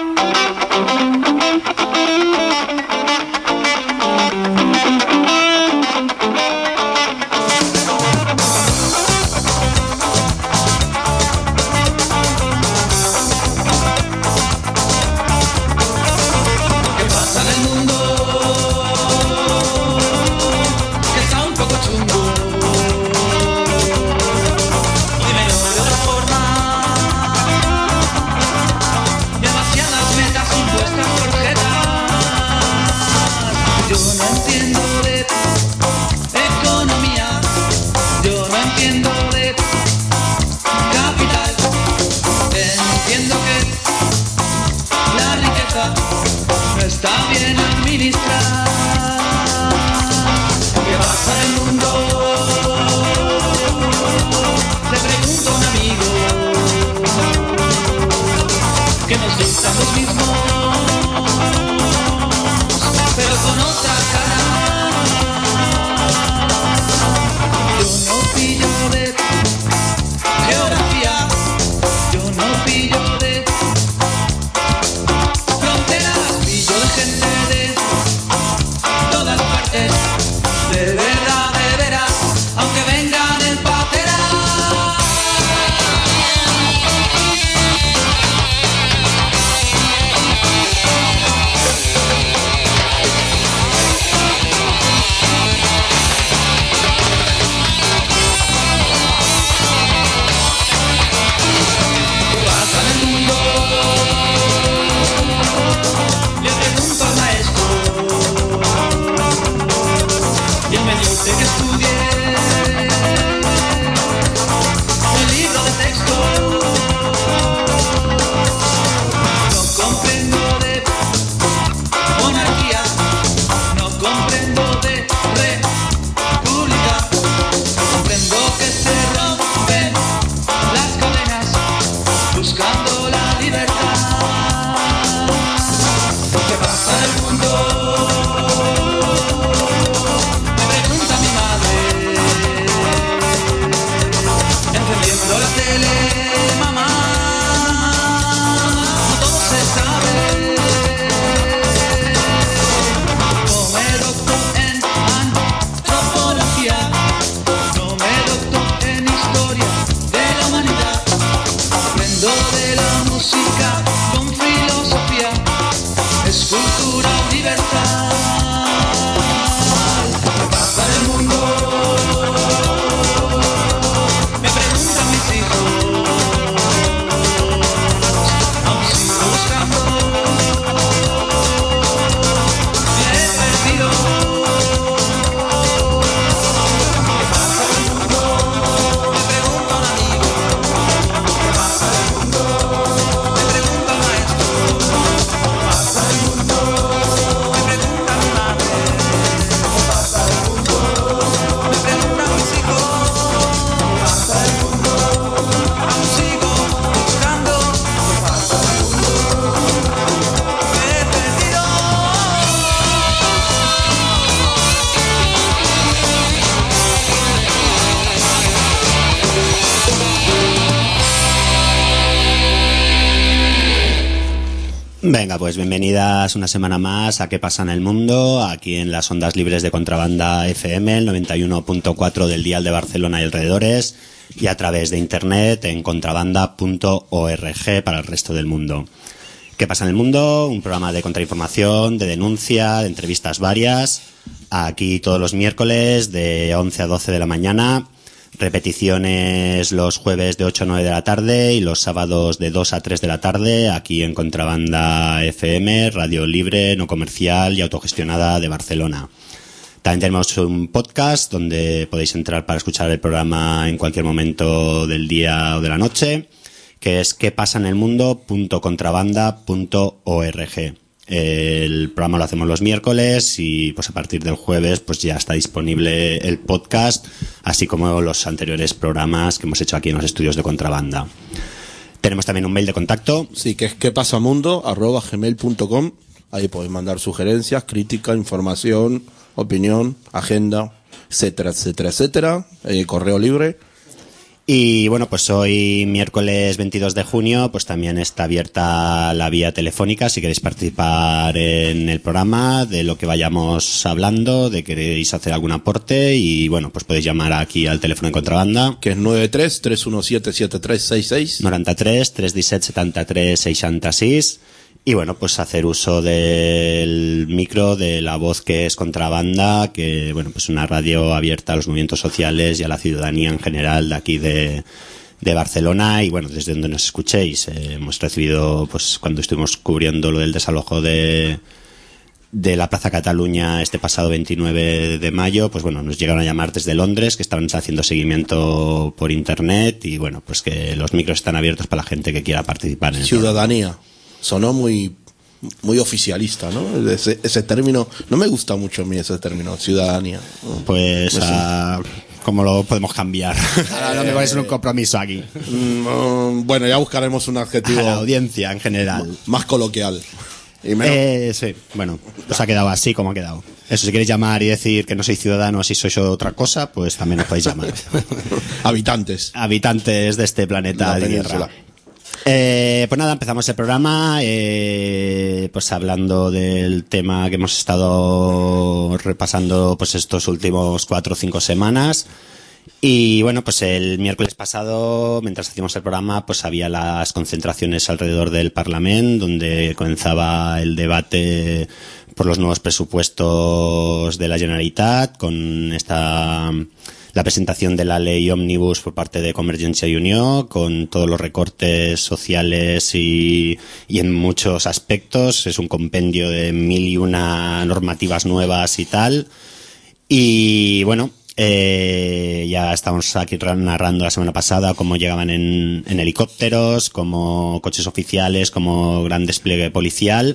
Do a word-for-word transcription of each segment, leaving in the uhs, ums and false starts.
Venga, pues bienvenidas una semana más a ¿Qué pasa en el mundo? Aquí en las ondas libres de Contrabanda F M, el noventa y uno punto cuatro del dial de Barcelona y alrededores, y a través de internet en contrabanda punto org para el resto del mundo. ¿Qué pasa en el mundo? Un programa de contrainformación, de denuncia, de entrevistas varias, aquí todos los miércoles de once a doce de la mañana. Repeticiones los jueves de ocho a nueve de la tarde y los sábados de dos a tres de la tarde aquí en Contrabanda F M, radio libre, no comercial y autogestionada de Barcelona. También tenemos un podcast donde podéis entrar para escuchar el programa en cualquier momento del día o de la noche, que es que pasa en el mundo punto contrabanda punto org. El programa lo hacemos los miércoles y pues a partir del jueves pues ya está disponible el podcast, así como los anteriores programas que hemos hecho aquí en los estudios de Contrabanda. Tenemos también un mail de contacto. Sí, que es quepasamundo arroba gmail punto com. Ahí podéis mandar sugerencias, crítica, información, opinión, agenda, etcétera, etcétera, etcétera. Eh, correo libre. Y bueno, pues hoy miércoles veintidós de junio pues también está abierta la vía telefónica si queréis participar en el programa, de lo que vayamos hablando, de queréis hacer algún aporte, y bueno, pues podéis llamar aquí al teléfono de Contrabanda, que es nueve tres, tres uno siete, siete tres seis seis, noranta-tres, tres disset, setanta-tres, seixanta-sis. Y bueno, pues hacer uso del micro, de la voz que es Contrabanda, que bueno, pues una radio abierta a los movimientos sociales y a la ciudadanía en general de aquí de, de Barcelona. Y bueno, desde donde nos escuchéis, eh, hemos recibido, pues cuando estuvimos cubriendo lo del desalojo de, de la Plaza Cataluña este pasado veintinueve de mayo, pues bueno, nos llegaron a llamar desde Londres, que estaban haciendo seguimiento por internet, y bueno, pues que los micros están abiertos para la gente que quiera participar en el ciudadanía. Programa. Sonó muy muy oficialista, ¿no? Ese, ese término, no me gusta mucho a mí ese término, ciudadanía. Pues, uh, ¿cómo lo podemos cambiar? Ahora no me parece un compromiso aquí. Mm, bueno, ya buscaremos un adjetivo. A la audiencia en general. Más coloquial. Y menos... eh, sí, bueno, pues ha quedado así como ha quedado. Eso, si queréis llamar y decir que no sois ciudadanos y sois otra cosa, pues también os podéis llamar. Habitantes. Habitantes de este planeta de Tierra. Eh, pues nada, empezamos el programa eh, pues hablando del tema que hemos estado repasando pues estos últimos cuatro o cinco semanas. Y bueno, pues el miércoles pasado, mientras hacíamos el programa, pues había las concentraciones alrededor del Parlamento, donde comenzaba el debate por los nuevos presupuestos de la Generalitat, con esta... la presentación de la ley Òmnibus por parte de Convergencia y Unió, con todos los recortes sociales y, y en muchos aspectos. Es un compendio de mil y una normativas nuevas y tal. Y bueno, eh, ya estábamos aquí narrando la semana pasada cómo llegaban en, en helicópteros, como coches oficiales, como gran despliegue policial.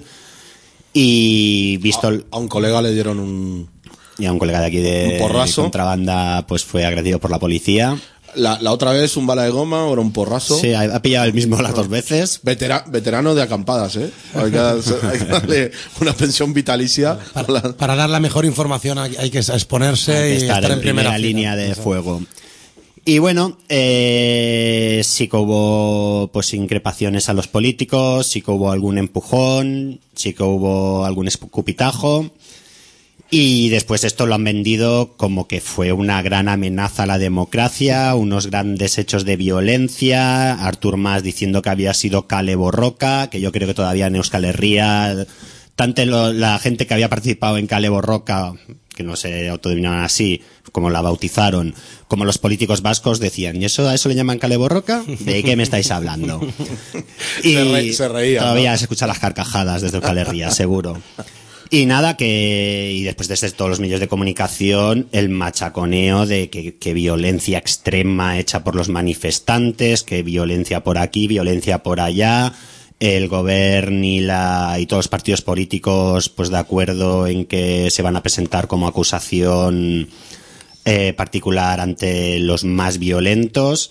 Y visto... A, a un colega le dieron un... Y a un colega de aquí de, de Contrabanda pues fue agredido por la policía. La, la otra vez un bala de goma, ahora un porrazo. Sí, ha, ha pillado el mismo las dos veces. Vetera, veterano de acampadas, ¿eh? Hay que, hay que darle una pensión vitalicia. Para, la... para dar la mejor información hay, hay que exponerse hay que y estar, estar en, en primera, primera línea de fuego. Y bueno, eh, sí que hubo pues increpaciones a los políticos, sí que hubo algún empujón, sí que hubo algún escupitajo. Y después esto lo han vendido como que fue una gran amenaza a la democracia, unos grandes hechos de violencia, Artur Mas diciendo que había sido Kale Borroka, que yo creo que todavía en Euskal Herria, tanto lo, la gente que había participado en Kale Borroka, que no se autodenominaban así, como la bautizaron, como los políticos vascos decían, ¿y eso a eso le llaman Kale Borroka? ¿De qué me estáis hablando? Y se, re, se reía, todavía ¿no? Se escuchan las carcajadas desde Euskal Herria, seguro. Y nada, que y después desde todos los medios de comunicación el machaconeo de que, que violencia extrema hecha por los manifestantes, que violencia por aquí, violencia por allá, el gobierno y la y todos los partidos políticos pues de acuerdo en que se van a presentar como acusación eh, particular ante los más violentos.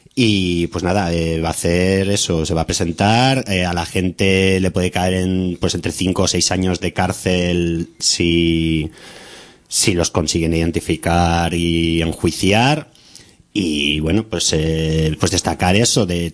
Y pues nada, eh, va a hacer eso, se va a presentar, eh, a la gente le puede caer en pues entre cinco o seis años de cárcel si, si los consiguen identificar y enjuiciar. Y bueno, pues, eh, pues destacar eso de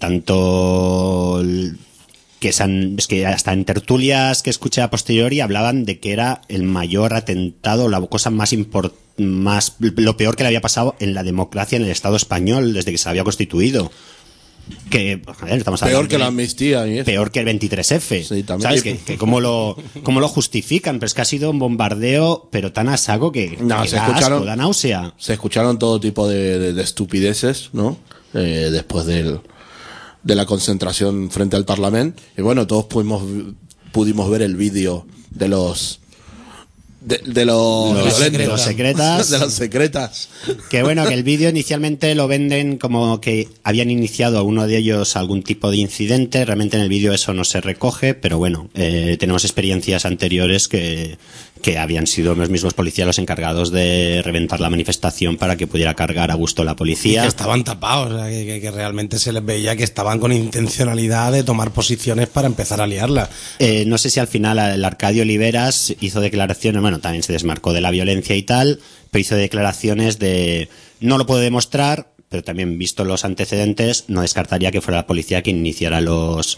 tanto que, san, es que hasta en tertulias que escuché a posteriori hablaban de que era el mayor atentado, la cosa más importante, más lo peor que le había pasado en la democracia en el Estado español desde que se había constituido. Que a ver, estamos peor que la amnistía y eso. Peor que el veintitrés efe. Sí, ¿sabes? Que, que cómo lo cómo lo justifican, pero es que ha sido un bombardeo pero tan a saco que, no, que se da escucharon, asco, da náusea. Se escucharon todo tipo de, de, de estupideces, ¿no? Eh, después del, de la concentración frente al Parlamento. Y bueno, todos pudimos pudimos ver el vídeo de los De, de los, los, de los secretas. De los secretas. Que bueno, que el vídeo inicialmente lo venden como que habían iniciado a uno de ellos algún tipo de incidente. Realmente en el vídeo eso no se recoge, pero bueno, eh, tenemos experiencias anteriores que, que habían sido los mismos policías los encargados de reventar la manifestación para que pudiera cargar a gusto la policía. Y que estaban tapados, o sea, que, que, que realmente se les veía que estaban con intencionalidad de tomar posiciones para empezar a liarla. Eh, no sé si al final el Arcadio Oliveras hizo declaraciones, bueno, también se desmarcó de la violencia y tal, pero hizo declaraciones de no lo puedo demostrar, pero también visto los antecedentes, no descartaría que fuera la policía quien iniciara los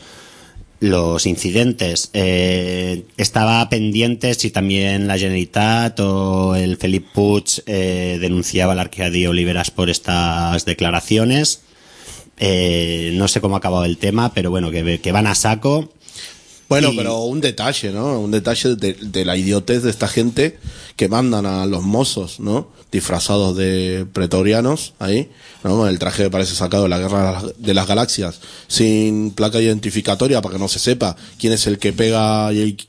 los incidentes. Eh, estaba pendiente si también la Generalitat o el Felip Puig eh, denunciaba al Arcadi Oliveras por estas declaraciones. Eh, no sé cómo ha acabado el tema, pero bueno, que, que van a saco. Bueno, y... pero un detalle, ¿no? Un detalle de, de la idiotez de esta gente que mandan a los mozos, ¿no? Disfrazados de pretorianos, ahí, ¿no? El traje parece sacado de la Guerra de las Galaxias, sin placa identificatoria para que no se sepa quién es el que pega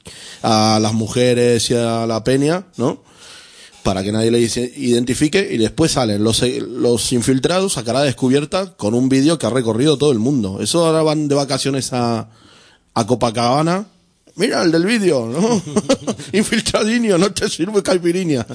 a las mujeres y a la peña, ¿no? Para que nadie le identifique, y después salen los, los infiltrados a cara descubierta con un vídeo que ha recorrido todo el mundo. Eso ahora van de vacaciones a... a Copacabana, mira el del vídeo, ¿no? Infiltradinho, no te sirve caipirinha.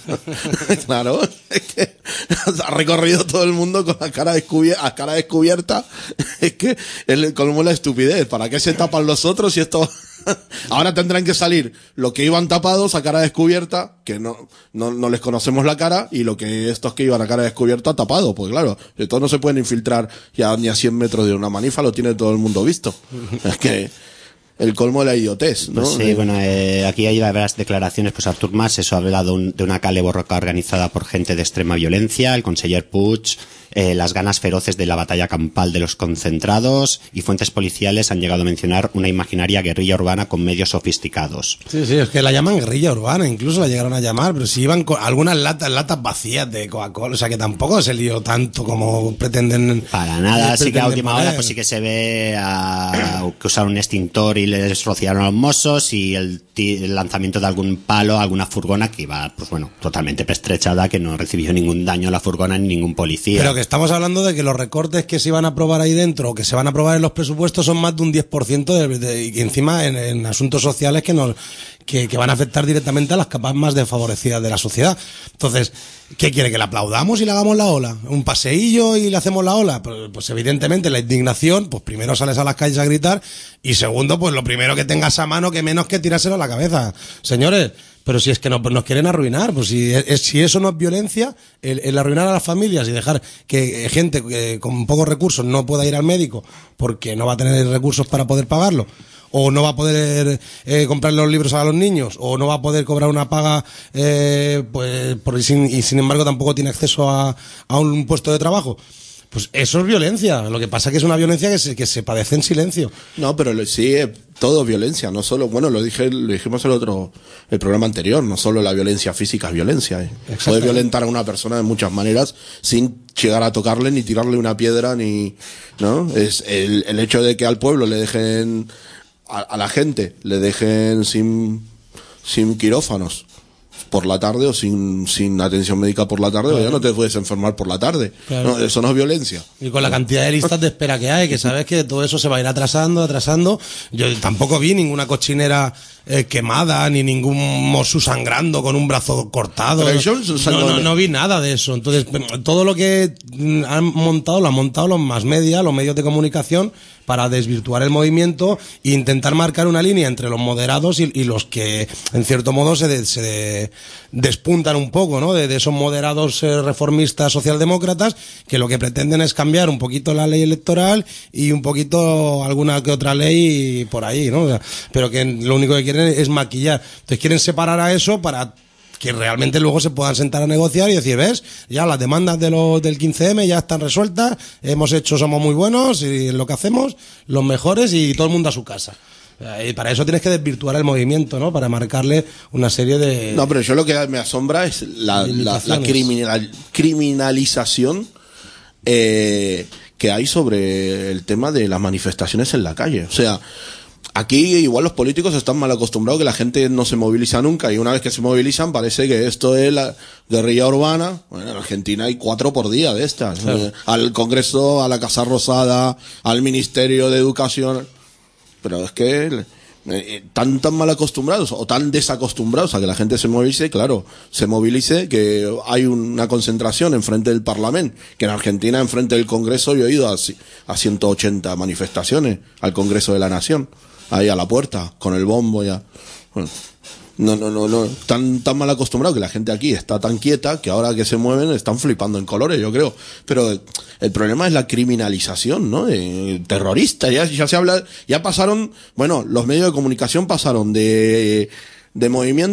Claro, es que ha recorrido todo el mundo con la cara descubierta, a cara descubierta. Es que es como la estupidez. ¿Para qué se tapan los otros si esto? Ahora tendrán que salir los que iban tapados a cara descubierta, que no, no, no les conocemos la cara, y lo que estos que iban a cara descubierta tapados, pues claro, estos no se pueden infiltrar ya ni a cien metros de una manifa, lo tiene todo el mundo visto. Es que el colmo de la idiotez, ¿no? Pues sí, bueno, eh, aquí hay varias declaraciones. Pues Artur Mas, eso, ha hablado un, de una cale borroca organizada por gente de extrema violencia, el conseller Puig, eh, las ganas feroces de la batalla campal de los concentrados, y fuentes policiales han llegado a mencionar una imaginaria guerrilla urbana con medios sofisticados. Sí, sí, es que la llaman guerrilla urbana, incluso la llegaron a llamar, pero si iban con algunas latas, latas vacías de Coca-Cola, o sea que tampoco se lió tanto como pretenden. Para nada, sí que a última poner. hora pues sí que se ve a, que usaron un extintor y les rociaron a los mozos, y el, el lanzamiento de algún palo, alguna furgona que iba, pues bueno, totalmente pertrechada, que no recibió ningún daño la furgona ni ningún policía. Pero que estamos hablando de que los recortes que se iban a aprobar ahí dentro o que se van a aprobar en los presupuestos son más de un diez por ciento de, de, y encima en, en asuntos sociales que, nos, que, que van a afectar directamente a las capas más desfavorecidas de la sociedad. Entonces, ¿qué quiere? ¿Que le aplaudamos y le hagamos la ola? ¿Un paseillo y le hacemos la ola? Pues, pues evidentemente la indignación, pues primero sales a las calles a gritar, y segundo, pues lo primero que tengas a mano, que menos que tirárselo a la cabeza. Señores, pero si es que nos, nos quieren arruinar, pues si, es, si eso no es violencia, el, el arruinar a las familias y dejar que gente que, con pocos recursos no pueda ir al médico porque no va a tener recursos para poder pagarlo, o no va a poder eh, comprar los libros a los niños, o no va a poder cobrar una paga, eh, pues por, sin, y sin embargo tampoco tiene acceso a, a un puesto de trabajo. Pues eso es violencia. Lo que pasa es que es una violencia que se, que se padece en silencio. No, pero sí, todo es violencia, no solo, bueno, lo dije, lo dijimos el otro, el programa anterior, no solo la violencia física es violencia. Eh. Puedes violentar a una persona de muchas maneras sin llegar a tocarle, ni tirarle una piedra, ni, ¿no? Es el, el hecho de que al pueblo le dejen, a, a la gente, le dejen sin, sin quirófanos por la tarde, o sin, sin atención médica por la tarde, claro. O ya no te puedes enfermar por la tarde. Claro. No, eso no es violencia. Y con la cantidad de listas de espera que hay, que sabes que todo eso se va a ir atrasando, atrasando. Yo tampoco vi ninguna cochinera eh, quemada, ni ningún mosu sangrando con un brazo cortado. No, no, no, no vi nada de eso. Entonces, todo lo que han montado, lo han montado los más media, los medios de comunicación, para desvirtuar el movimiento e intentar marcar una línea entre los moderados y, y los que, en cierto modo, se, de, se de, despuntan un poco, ¿no? De, de esos moderados eh, reformistas socialdemócratas que lo que pretenden es cambiar un poquito la ley electoral y un poquito alguna que otra ley por ahí, ¿no? O sea, pero que lo único que quieren es maquillar. Entonces quieren separar a eso para que realmente luego se puedan sentar a negociar y decir, ¿ves? Ya las demandas de los del quince eme ya están resueltas, hemos hecho, somos muy buenos y en lo que hacemos, los mejores, y todo el mundo a su casa. Y para eso tienes que desvirtuar el movimiento, ¿no? Para marcarle una serie de... No, pero yo lo que me asombra es la, la, la criminal, criminalización eh, que hay sobre el tema de las manifestaciones en la calle. O sea, aquí igual los políticos están mal acostumbrados que la gente no se moviliza nunca, y una vez que se movilizan parece que esto es la guerrilla urbana. Bueno, en Argentina hay cuatro por día de estas. Claro. Eh, al Congreso, a la Casa Rosada, al Ministerio de Educación. Pero es que eh, tan tan mal acostumbrados o tan desacostumbrados a que la gente se movilice, claro, se movilice, que hay una concentración enfrente del Parlamento, que en Argentina enfrente del Congreso yo he ido a, a ciento ochenta manifestaciones al Congreso de la Nación, ahí a la puerta, con el bombo ya. Bueno, no, no, no, no, tan, tan mal acostumbrado que la gente aquí está tan quieta que ahora que se mueven están flipando en colores, yo creo. Pero el, el problema es la criminalización, ¿no? Eh, terrorista, ya, ya se habla, ya pasaron, bueno, los medios de comunicación pasaron de, de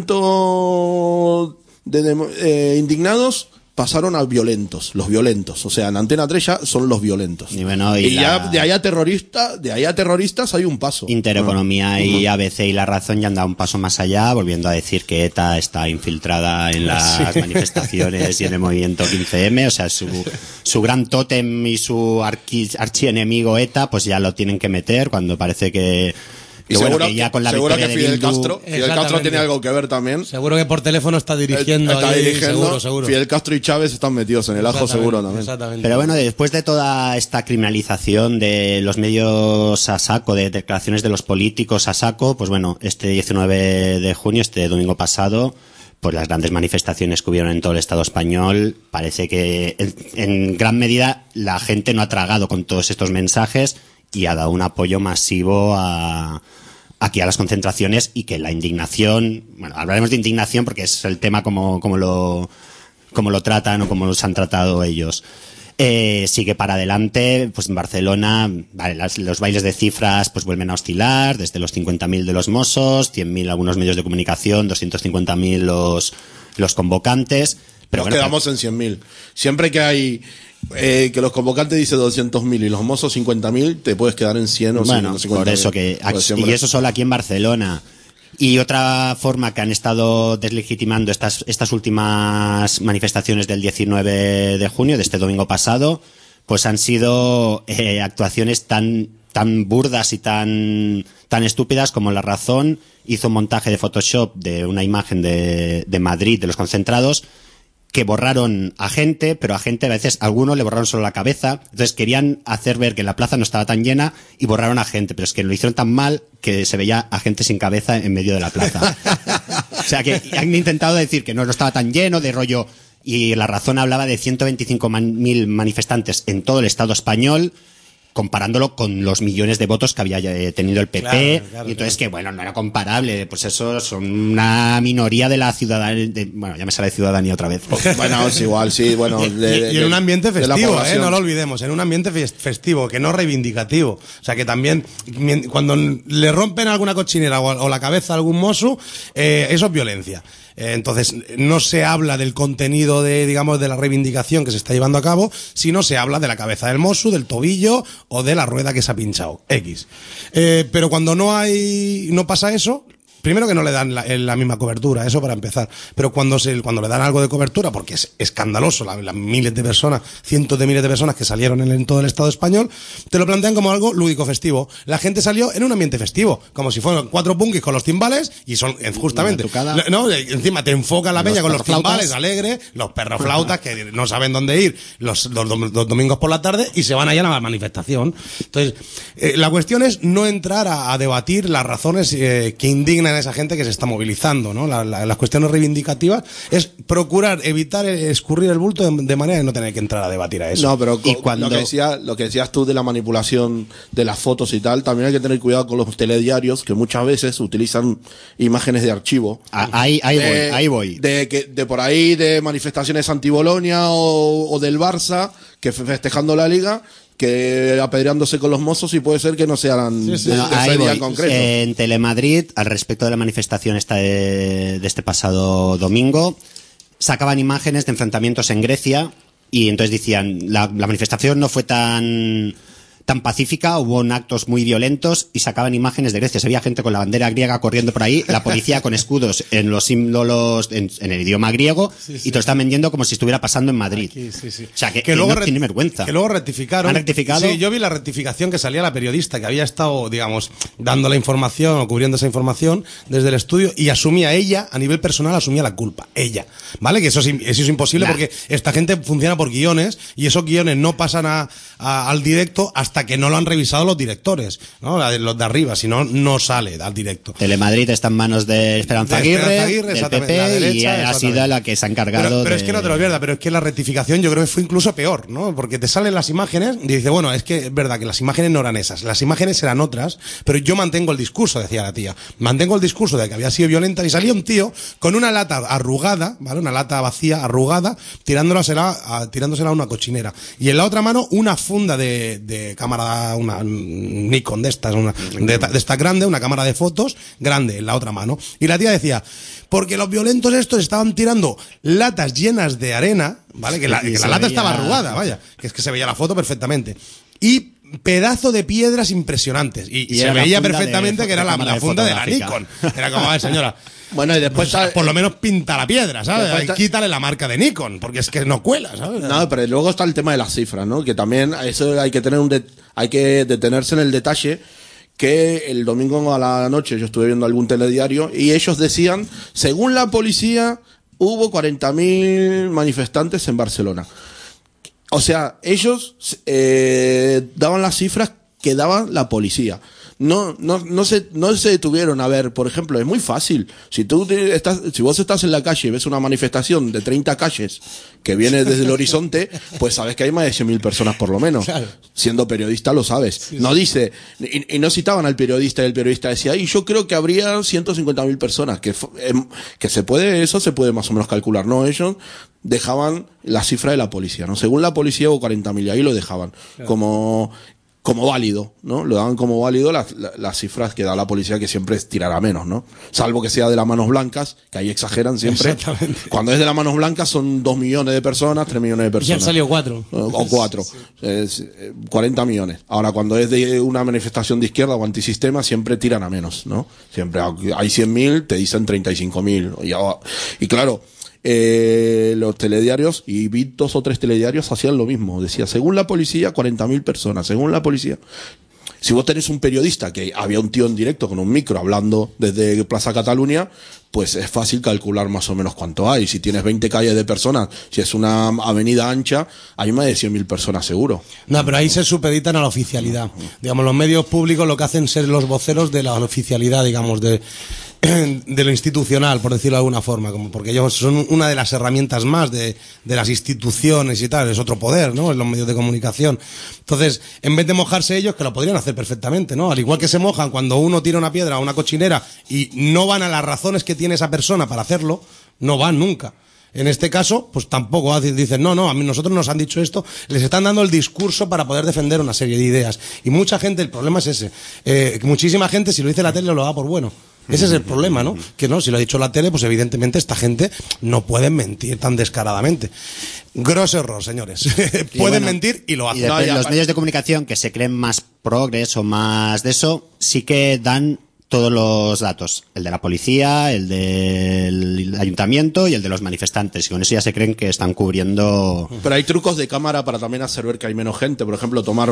movimiento de, de eh, indignados, pasaron a violentos, los violentos. O sea, en Antena tres ya son los violentos. Y, bueno, y, y la... ya de allá terroristas, de allá terroristas hay un paso. Intereconomía ah. y A B C y La Razón ya han dado un paso más allá, volviendo a decir que ETA está infiltrada en las sí. manifestaciones y en el movimiento quince eme. O sea, su, su gran tótem y su arqui, archienemigo ETA, pues ya lo tienen que meter cuando parece que... Y que seguro, bueno, que ya con la seguro que Fidel Bildu... Castro, Fidel Castro tiene algo que ver también. Seguro que por teléfono está dirigiendo. Está ahí, dirigiendo. Seguro, seguro. Fidel Castro y Chávez están metidos en el ajo seguro también. Exactamente. Pero bueno, después de toda esta criminalización de los medios a saco, de declaraciones de los políticos a saco, pues bueno, este diecinueve de junio, este domingo pasado, pues las grandes manifestaciones que hubieron en todo el Estado español, parece que en, en gran medida la gente no ha tragado con todos estos mensajes y ha dado un apoyo masivo a aquí a las concentraciones, y que la indignación, bueno, hablaremos de indignación porque es el tema como, como lo como lo tratan o como los han tratado ellos. Eh, sigue para adelante, pues en Barcelona, vale, las, los bailes de cifras pues vuelven a oscilar, desde los cincuenta mil de los Mossos, cien mil algunos medios de comunicación, doscientos cincuenta mil los, los convocantes. Pero Nos bueno, quedamos pero... en cien mil. Siempre que hay eh, que los convocantes dicen doscientos mil y los Mossos cincuenta mil, te puedes quedar en cien o bueno, ciento cincuenta mil. Por eso que aquí, y eso solo aquí en Barcelona. Y otra forma que han estado deslegitimando estas estas últimas manifestaciones del diecinueve de junio, de este domingo pasado, pues han sido eh, actuaciones tan tan burdas y tan tan estúpidas como La Razón hizo un montaje de Photoshop de una imagen de, de Madrid, de los concentrados, que borraron a gente, pero a gente a veces, a algunos le borraron solo la cabeza, entonces querían hacer ver que la plaza no estaba tan llena y borraron a gente, pero es que lo hicieron tan mal que se veía a gente sin cabeza en medio de la plaza. O sea que han intentado decir que no, no estaba tan lleno de rollo, y La Razón hablaba de ciento veinticinco mil manifestantes en todo el Estado español, comparándolo con los millones de votos que había tenido el P P, claro, claro, y entonces claro. que bueno, no era comparable, pues eso son una minoría de la ciudadanía, de, bueno, ya me sale ciudadanía otra vez. Bueno, es igual, sí, bueno. Y, de, de, y en un ambiente festivo, eh, no lo olvidemos, en un ambiente festivo, que no reivindicativo. O sea que también, cuando le rompen alguna cochinera o, o la cabeza a algún mozo, eh, eso es violencia. Entonces, no se habla del contenido de, digamos, de la reivindicación que se está llevando a cabo, sino se habla de la cabeza del mozo, del tobillo o de la rueda que se ha pinchado. X. Eh, pero cuando no hay, no pasa eso, primero que no le dan la, la misma cobertura, eso para empezar. Pero cuando se, cuando le dan algo de cobertura, porque es escandaloso, las la miles de personas, cientos de miles de personas que salieron en, en todo el Estado español, te lo plantean como algo lúdico festivo. La gente salió en un ambiente festivo, como si fueran cuatro punkis con los timbales, y son justamente, no, encima te enfoca la peña con los timbales alegres, los perroflautas que no saben dónde ir los, los, los domingos por la tarde y se van allá a la manifestación. Entonces, eh, la cuestión es no entrar a, a debatir las razones eh, que indignan a esa gente que se está movilizando, ¿no? La, la, las cuestiones reivindicativas es procurar evitar escurrir el bulto de, de manera de no tener que entrar a debatir a eso. No, pero y cuando... lo, que decía, lo que decías tú de la manipulación de las fotos y tal, también hay que tener cuidado con los telediarios que muchas veces utilizan imágenes de archivo. Ah, ahí, ahí de, voy, ahí voy. De, que, de por ahí, de manifestaciones anti-Bolonia o, o del Barça, que festejando la Liga, que apedreándose con los mozos, y puede ser que no sean sí, sí. de, de ese día concreto. En Telemadrid, al respecto de la manifestación esta de, de este pasado domingo, sacaban imágenes de enfrentamientos en Grecia, y entonces decían, la, la manifestación no fue tan tan pacífica, hubo actos muy violentos, y sacaban imágenes de Grecia. Se veía gente con la bandera griega corriendo por ahí, la policía con escudos en los símbolos en, en el idioma griego, sí, sí. y te lo están vendiendo como si estuviera pasando en Madrid. Aquí, sí, sí. O sea, que, que, que luego no tiene vergüenza. Que luego rectificaron. ¿Han rectificado? Sí, yo vi la rectificación que salía la periodista que había estado, digamos, dando la información o cubriendo esa información desde el estudio, y asumía ella, a nivel personal, asumía la culpa. Ella. ¿Vale? Que eso es, eso es imposible nah. porque esta gente funciona por guiones, y esos guiones no pasan a, a, al directo hasta hasta que no lo han revisado los directores, ¿no? Los de arriba, si no, no sale al directo. Telemadrid está en manos de Esperanza Aguirre, de Esperanza Aguirre del P P, derecha, y ha sido la que se ha encargado pero, pero de... es que no te lo pierdas, pero es que la rectificación yo creo que fue incluso peor, ¿no? Porque te salen las imágenes y dice, bueno, es que es verdad que las imágenes no eran esas, las imágenes eran otras, pero yo mantengo el discurso, decía la tía, mantengo el discurso de que había sido violenta, y salía un tío con una lata arrugada, ¿vale? Una lata vacía, arrugada, tirándosela a, tirándosela a una cochinera. Y en la otra mano una funda de, de cámara, una Nikon de estas, una, de, de esta grande, una cámara de fotos grande en la otra mano. Y la tía decía, porque los violentos estos estaban tirando latas llenas de arena, ¿vale? Que la, que la lata veía... estaba arrugada, vaya, que es que se veía la foto perfectamente. Y pedazo de piedras impresionantes. Y, y se veía perfectamente de, que era la, la funda de la Nikon. Era como, a ver, señora. Bueno, y después... Pues, por lo menos pinta la piedra, ¿sabes? Está... Quítale la marca de Nikon, porque es que no cuela, ¿sabes? No, pero luego está el tema de las cifras, ¿no? Que también eso hay que tener un... De... hay que detenerse en el detalle que el domingo a la noche yo estuve viendo algún telediario y ellos decían, según la policía, hubo cuarenta mil manifestantes en Barcelona. O sea, ellos eh, daban las cifras que daba la policía. No, no, no se, no se detuvieron a ver, por ejemplo, es muy fácil. Si tú te estás, si vos estás en la calle y ves una manifestación de treinta calles que viene desde el horizonte, pues sabes que hay más de cien mil personas por lo menos. Claro. Siendo periodista lo sabes. Sí, no sí. dice, y, y no citaban al periodista y el periodista decía, y yo creo que habría ciento cincuenta mil personas, que, eh, que se puede, eso se puede más o menos calcular, ¿no? Ellos dejaban la cifra de la policía, ¿no? Según la policía hubo cuarenta mil y ahí lo dejaban. Claro. Como, como válido, ¿no? Lo daban como válido las, las, las cifras que da la policía, que siempre es tirar a menos, ¿no? Salvo que sea de las manos blancas, que ahí exageran siempre. Exactamente. Cuando es de las manos blancas son dos millones de personas, tres millones de personas. Ya han salido cuatro. O cuatro. Sí. Es, eh, cuarenta millones. Ahora, cuando es de una manifestación de izquierda o antisistema, siempre tiran a menos, ¿no? Siempre hay cien mil, te dicen treinta y cinco mil. Y, y claro, Eh, los telediarios, y vi dos o tres telediarios hacían lo mismo, decía, según la policía, cuarenta mil personas, según la policía. Si vos tenés un periodista, que había un tío en directo con un micro hablando desde Plaza Cataluña, pues es fácil calcular más o menos cuánto hay. Si tienes veinte calles de personas, si es una avenida ancha, hay más de cien mil personas seguro. No, pero ahí se supeditan a la oficialidad. Digamos, los medios públicos lo que hacen ser los voceros de la oficialidad, digamos, de de lo institucional, por decirlo de alguna forma, como porque ellos son una de las herramientas más de, de las instituciones y tal, es otro poder, ¿no? En los medios de comunicación. Entonces, en vez de mojarse ellos, que lo podrían hacer perfectamente, ¿no? Al igual que se mojan cuando uno tira una piedra a una cochinera y no van a las razones que tiene esa persona para hacerlo, no van nunca. En este caso, pues tampoco dicen, no, no, a mí nosotros nos han dicho esto, les están dando el discurso para poder defender una serie de ideas. Y mucha gente, el problema es ese, eh, muchísima gente, si lo dice la tele, lo da por bueno. Ese es el problema, ¿no? Que no, si lo ha dicho la tele, pues evidentemente esta gente no puede mentir tan descaradamente. Grosso error, señores. Pueden bueno, mentir y lo hacen. Y después, no, los medios de comunicación que se creen más progres o más de eso, sí que dan todos los datos, el de la policía, el del ayuntamiento y el de los manifestantes, y con eso ya se creen que están cubriendo. Pero hay trucos de cámara para también hacer ver que hay menos gente, por ejemplo, tomar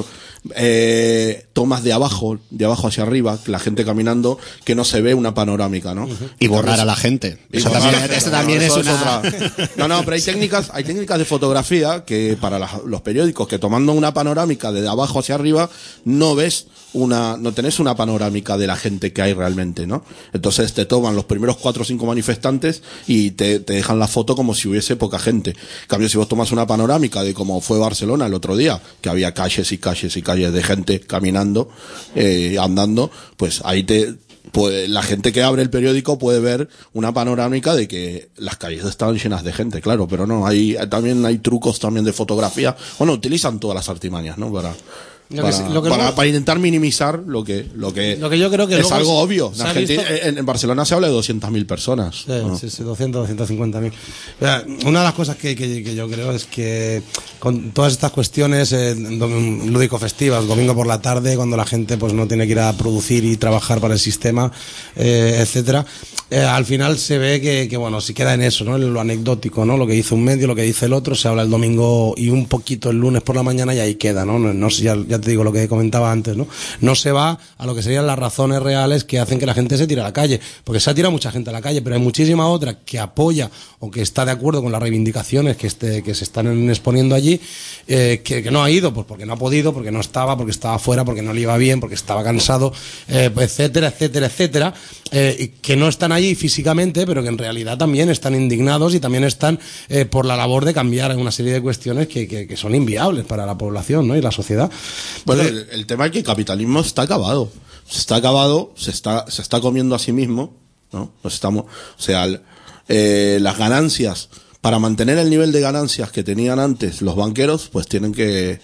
eh, tomas de abajo, de abajo hacia arriba, la gente caminando, que no se ve una panorámica, ¿no? Uh-huh. Y borrar a la gente. Y eso borrar, también, eso también eso es, es una... otra. No, no, pero hay técnicas, hay técnicas de fotografía que para la, los periódicos, que tomando una panorámica de abajo hacia arriba, no ves una, no tenés una panorámica de la gente que hay realmente, ¿no? Entonces te toman los primeros cuatro o cinco manifestantes y te, te dejan la foto como si hubiese poca gente. En cambio, si vos tomas una panorámica de cómo fue Barcelona el otro día, que había calles y calles y calles de gente caminando, eh, andando, pues ahí te, pues la gente que abre el periódico puede ver una panorámica de que las calles estaban llenas de gente, claro, pero no, hay, también hay trucos también de fotografía. Bueno, utilizan todas las artimañas, ¿no? Para, Lo para, que, lo que para, luego, para intentar minimizar lo que lo que, lo que yo creo que es algo es, obvio. En, visto... en, en Barcelona se habla de doscientas mil personas. Sí, ¿no? sí, sí, doscientas, doscientas cincuenta mil. Una de las cosas que, que, que yo creo es que con todas estas cuestiones eh, lúdico-festivas, domingo por la tarde, cuando la gente pues no tiene que ir a producir y trabajar para el sistema, eh, etcétera, eh, al final se ve que, que, bueno, se queda en eso, ¿no? En lo anecdótico, ¿no? Lo que dice un medio, lo que dice el otro, se habla el domingo y un poquito el lunes por la mañana y ahí queda, ¿no? No, no ya, ya te digo lo que comentaba antes, ¿no? No se va a lo que serían las razones reales que hacen que la gente se tire a la calle, porque se ha tirado mucha gente a la calle, pero hay muchísima otra que apoya o que está de acuerdo con las reivindicaciones que, este, que se están exponiendo allí, eh, que, que no ha ido, pues porque no ha podido, porque no estaba, porque estaba fuera, porque no le iba bien, porque estaba cansado, eh, etcétera, etcétera, etcétera, eh, que no están allí físicamente, pero que en realidad también están indignados y también están eh, por la labor de cambiar una serie de cuestiones que, que, que son inviables para la población, ¿no? Y la sociedad. Bueno, el, el tema es que el capitalismo está acabado. Se está acabado, se está, se está comiendo a sí mismo, ¿no? Nos estamos, o sea, eh, las ganancias, para mantener el nivel de ganancias que tenían antes los banqueros, pues tienen que,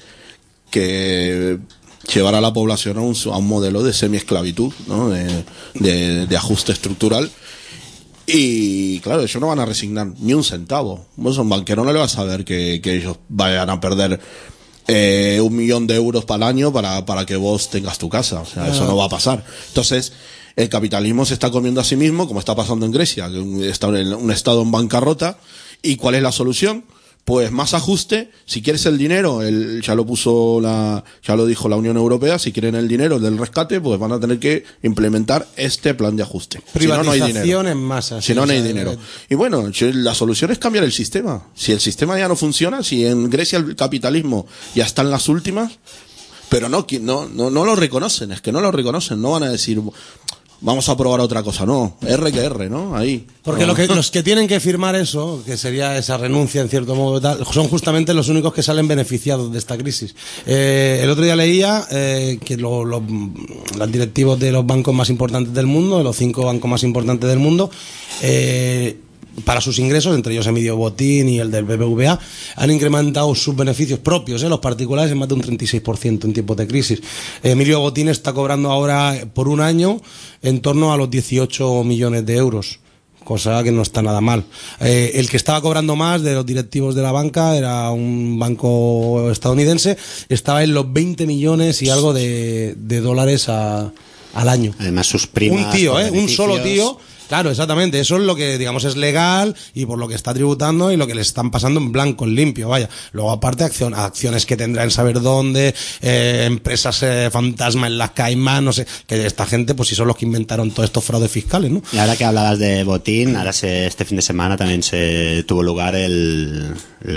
que llevar a la población a un, a un modelo de semi-esclavitud, ¿no? De, de, de ajuste estructural. Y claro, ellos no van a resignar ni un centavo. Vos a un banquero no le vas a ver que, que ellos vayan a perder eh, un millón de euros para el año para, para que vos tengas tu casa. O sea, eso no va a pasar. Entonces, el capitalismo se está comiendo a sí mismo, como está pasando en Grecia, que está en un estado en bancarrota. ¿Y cuál es la solución? Pues más ajuste. Si quieres el dinero, el, ya lo puso la, ya lo dijo la Unión Europea, si quieren el dinero del rescate, pues van a tener que implementar este plan de ajuste. Privatización si no, no hay dinero. en masa. Si no, no hay dinero. Y bueno, la solución es cambiar el sistema. Si el sistema ya no funciona, si en Grecia el capitalismo ya está en las últimas, pero no, no, no, no lo reconocen, es que no lo reconocen, no van a decir, vamos a probar otra cosa, no, R que R, ¿no? Ahí. Porque lo que, los que tienen que firmar eso, que sería esa renuncia en cierto modo y tal, son justamente los únicos que salen beneficiados de esta crisis. Eh, el otro día leía eh, que lo, lo, los directivos de los bancos más importantes del mundo, de los cinco bancos más importantes del mundo, eh, para sus ingresos, entre ellos Emilio Botín y el del B B V A, han incrementado sus beneficios propios, ¿eh? Los particulares, en más de un treinta y seis por ciento en tiempos de crisis. Emilio Botín está cobrando ahora por un año en torno a los dieciocho millones de euros, cosa que no está nada mal. Eh, el que estaba cobrando más de los directivos de la banca era un banco estadounidense, estaba en los veinte millones y algo de, de dólares a, al año. Además sus primas. Un tío, ¿eh? Un solo tío. Claro, exactamente, eso es lo que, digamos, es legal y por lo que está tributando y lo que le están pasando en blanco, en limpio, vaya. Luego, aparte, acción, acciones que tendrá en saber dónde, eh, empresas eh, fantasma en las Caimán, no sé, que esta gente, pues si son los que inventaron todos estos fraudes fiscales, ¿no? Y ahora que hablabas de Botín, ahora se, este fin de semana también se tuvo lugar el,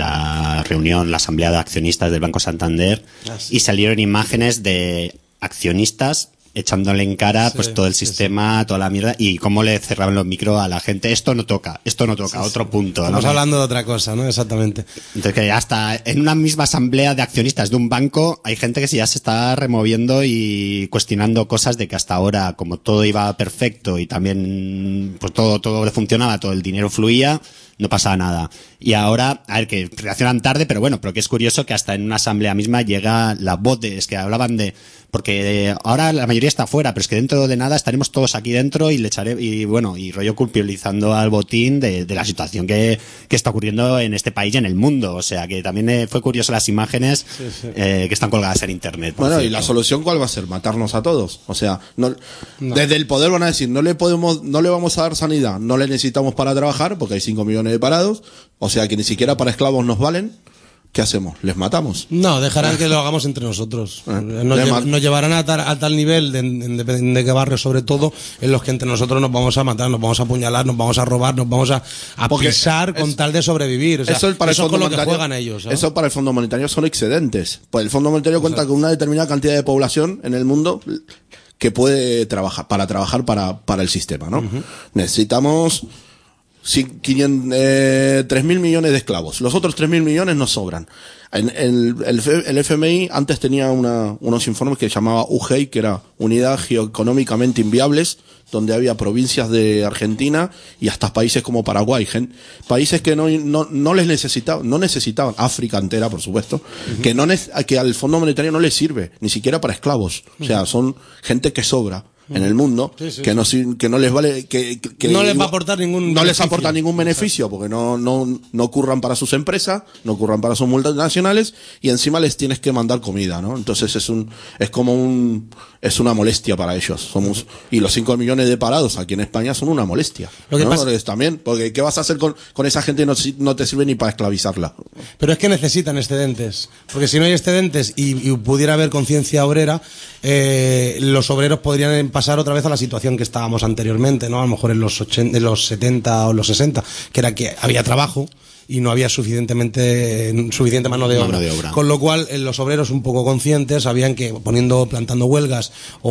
la reunión, la asamblea de accionistas del Banco Santander, ah, sí. Y salieron imágenes de accionistas echándole en cara sí, pues todo el sistema, sí. Toda la mierda, y cómo le cerraban los micros a la gente. Esto no toca, esto no toca, sí, otro sí. punto. Estamos ¿no? hablando de otra cosa, ¿no? Exactamente. Entonces que hasta en una misma asamblea de accionistas de un banco hay gente que ya se está removiendo y cuestionando cosas de que hasta ahora, como todo iba perfecto y también pues todo, todo funcionaba, todo el dinero fluía, no pasaba nada. Y ahora, a ver, que reaccionan tarde, pero bueno, pero que es curioso que hasta en una asamblea misma llega la voz de, es que hablaban de, porque ahora la mayoría está fuera, pero es que dentro de nada estaremos todos aquí dentro y le echaré, y bueno, y rollo culpabilizando al Botín de, de la situación que, que está ocurriendo en este país y en el mundo. O sea, que también eh, fue curioso las imágenes sí, sí. Eh, que están colgadas en internet. Bueno, cierto. ¿Y la solución cuál va a ser? Matarnos a todos. O sea, no, no. Desde el poder van a decir, no le podemos, no le vamos a dar sanidad, no le necesitamos para trabajar, porque hay cinco millones de parados, o sea que ni siquiera para esclavos nos valen. ¿Qué hacemos? ¿Les matamos? No, dejarán que lo hagamos entre nosotros. Eh, nos, lle- nos llevarán a tal, a tal nivel, de, de, de qué barrio sobre todo, en los que entre nosotros nos vamos a matar, nos vamos a apuñalar, nos vamos a robar, nos vamos a, a pisar con es, tal de sobrevivir. O sea, eso, para eso el es con lo que monetario, juegan ellos. ¿sabes? Eso para el Fondo Monetario son excedentes. Pues el Fondo Monetario cuenta Exacto. con una determinada cantidad de población en el mundo que puede trabajar, para trabajar para, para el sistema, ¿no? Uh-huh. Necesitamos tres mil millones de esclavos. Los otros tres mil millones nos sobran. En, el, el, el F M I antes tenía una, unos informes que llamaba U G E I, que era Unidad Geoeconómicamente Inviables, donde había provincias de Argentina y hasta países como Paraguay, gen, países que no, no, no les necesitaban, no necesitaban, África entera, por supuesto, uh-huh. que no que al Fondo Monetario no les sirve, ni siquiera para esclavos. Uh-huh. O sea, son gente que sobra. en el mundo, sí, sí, que no que no les vale que, que no les va a aportar ningún no beneficio. les aporta ningún beneficio porque no no no curran para sus empresas, no curran para sus multinacionales y encima les tienes que mandar comida, ¿no? Entonces es un es como un es una molestia para ellos. Somos y los cinco millones de parados aquí en España son una molestia. Lo que ¿no? pasa es también porque qué vas a hacer con con esa gente no no te sirve ni para esclavizarla. Pero es que necesitan excedentes, porque si no hay excedentes y, y pudiera haber conciencia obrera, eh, los obreros podrían pasar otra vez a la situación que estábamos anteriormente, ¿no? A lo mejor en los ochenta, en los setenta o los sesenta, que era que había trabajo y no había suficientemente suficiente mano de obra. Mano de obra. Con lo cual, eh, los obreros un poco conscientes sabían que poniendo, plantando huelgas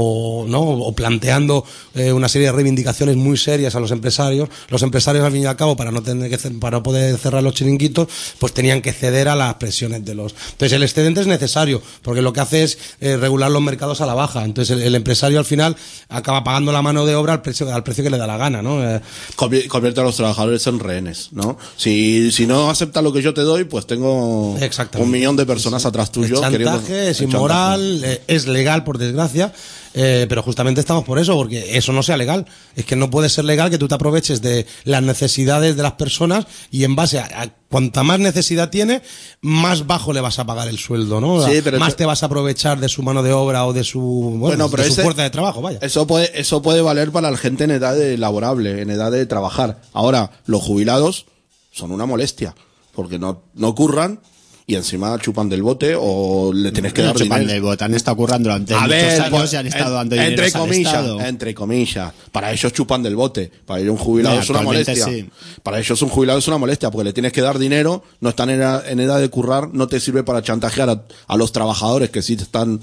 o no o planteando eh, una serie de reivindicaciones muy serias a los empresarios, los empresarios al fin y al cabo para no tener que para poder cerrar los chiringuitos, pues tenían que ceder a las presiones de los. Entonces el excedente es necesario porque lo que hace es eh, regular los mercados a la baja. Entonces el, el empresario al final acaba pagando la mano de obra al precio al precio que le da la gana, ¿no? Eh, Convierte a los trabajadores en rehenes, ¿no? Si si Si no aceptas lo que yo te doy, pues tengo un millón de personas atrás tuyo. El chantaje queriendo... es inmoral, eh, es legal por desgracia, eh, pero justamente estamos por eso, porque eso no sea legal. Es que no puede ser legal que tú te aproveches de las necesidades de las personas y en base a, a cuanta más necesidad tiene, más bajo le vas a pagar el sueldo, ¿no? Sí, pero más eso... te vas a aprovechar de su mano de obra o de su, bueno, bueno, pero de ese... su fuerza de trabajo, vaya. Eso puede, eso puede valer para la gente en edad de laborable, en edad de trabajar. Ahora, los jubilados son una molestia. Porque no, no curran y encima chupan del bote o le tienes que no dar chupan dinero. del bote, han estado currando durante a muchos ver, años pues, y han estado en, dando dinero entre comillas, al Estado. Entre comillas, para ellos chupan del bote, para ellos un jubilado no, es una molestia. Sí. Para ellos un jubilado es una molestia porque le tienes que dar dinero, no están en edad, en edad de currar, no te sirve para chantajear a, a los trabajadores que sí están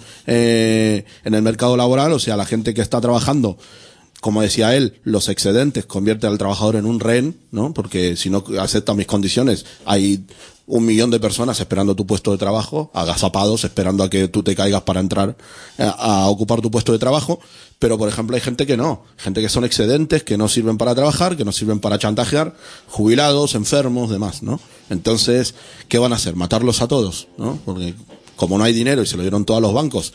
eh, en el mercado laboral, o sea, la gente que está trabajando. Como decía él, los excedentes convierten al trabajador en un rehén, ¿no? Porque si no acepta mis condiciones, hay un millón de personas esperando tu puesto de trabajo, agazapados, esperando a que tú te caigas para entrar a, a ocupar tu puesto de trabajo. Pero, por ejemplo, hay gente que no. Gente que son excedentes, que no sirven para trabajar, que no sirven para chantajear, jubilados, enfermos, demás, ¿no? Entonces, ¿qué van a hacer? Matarlos a todos, ¿no? Porque como no hay dinero y se lo dieron todos a los bancos,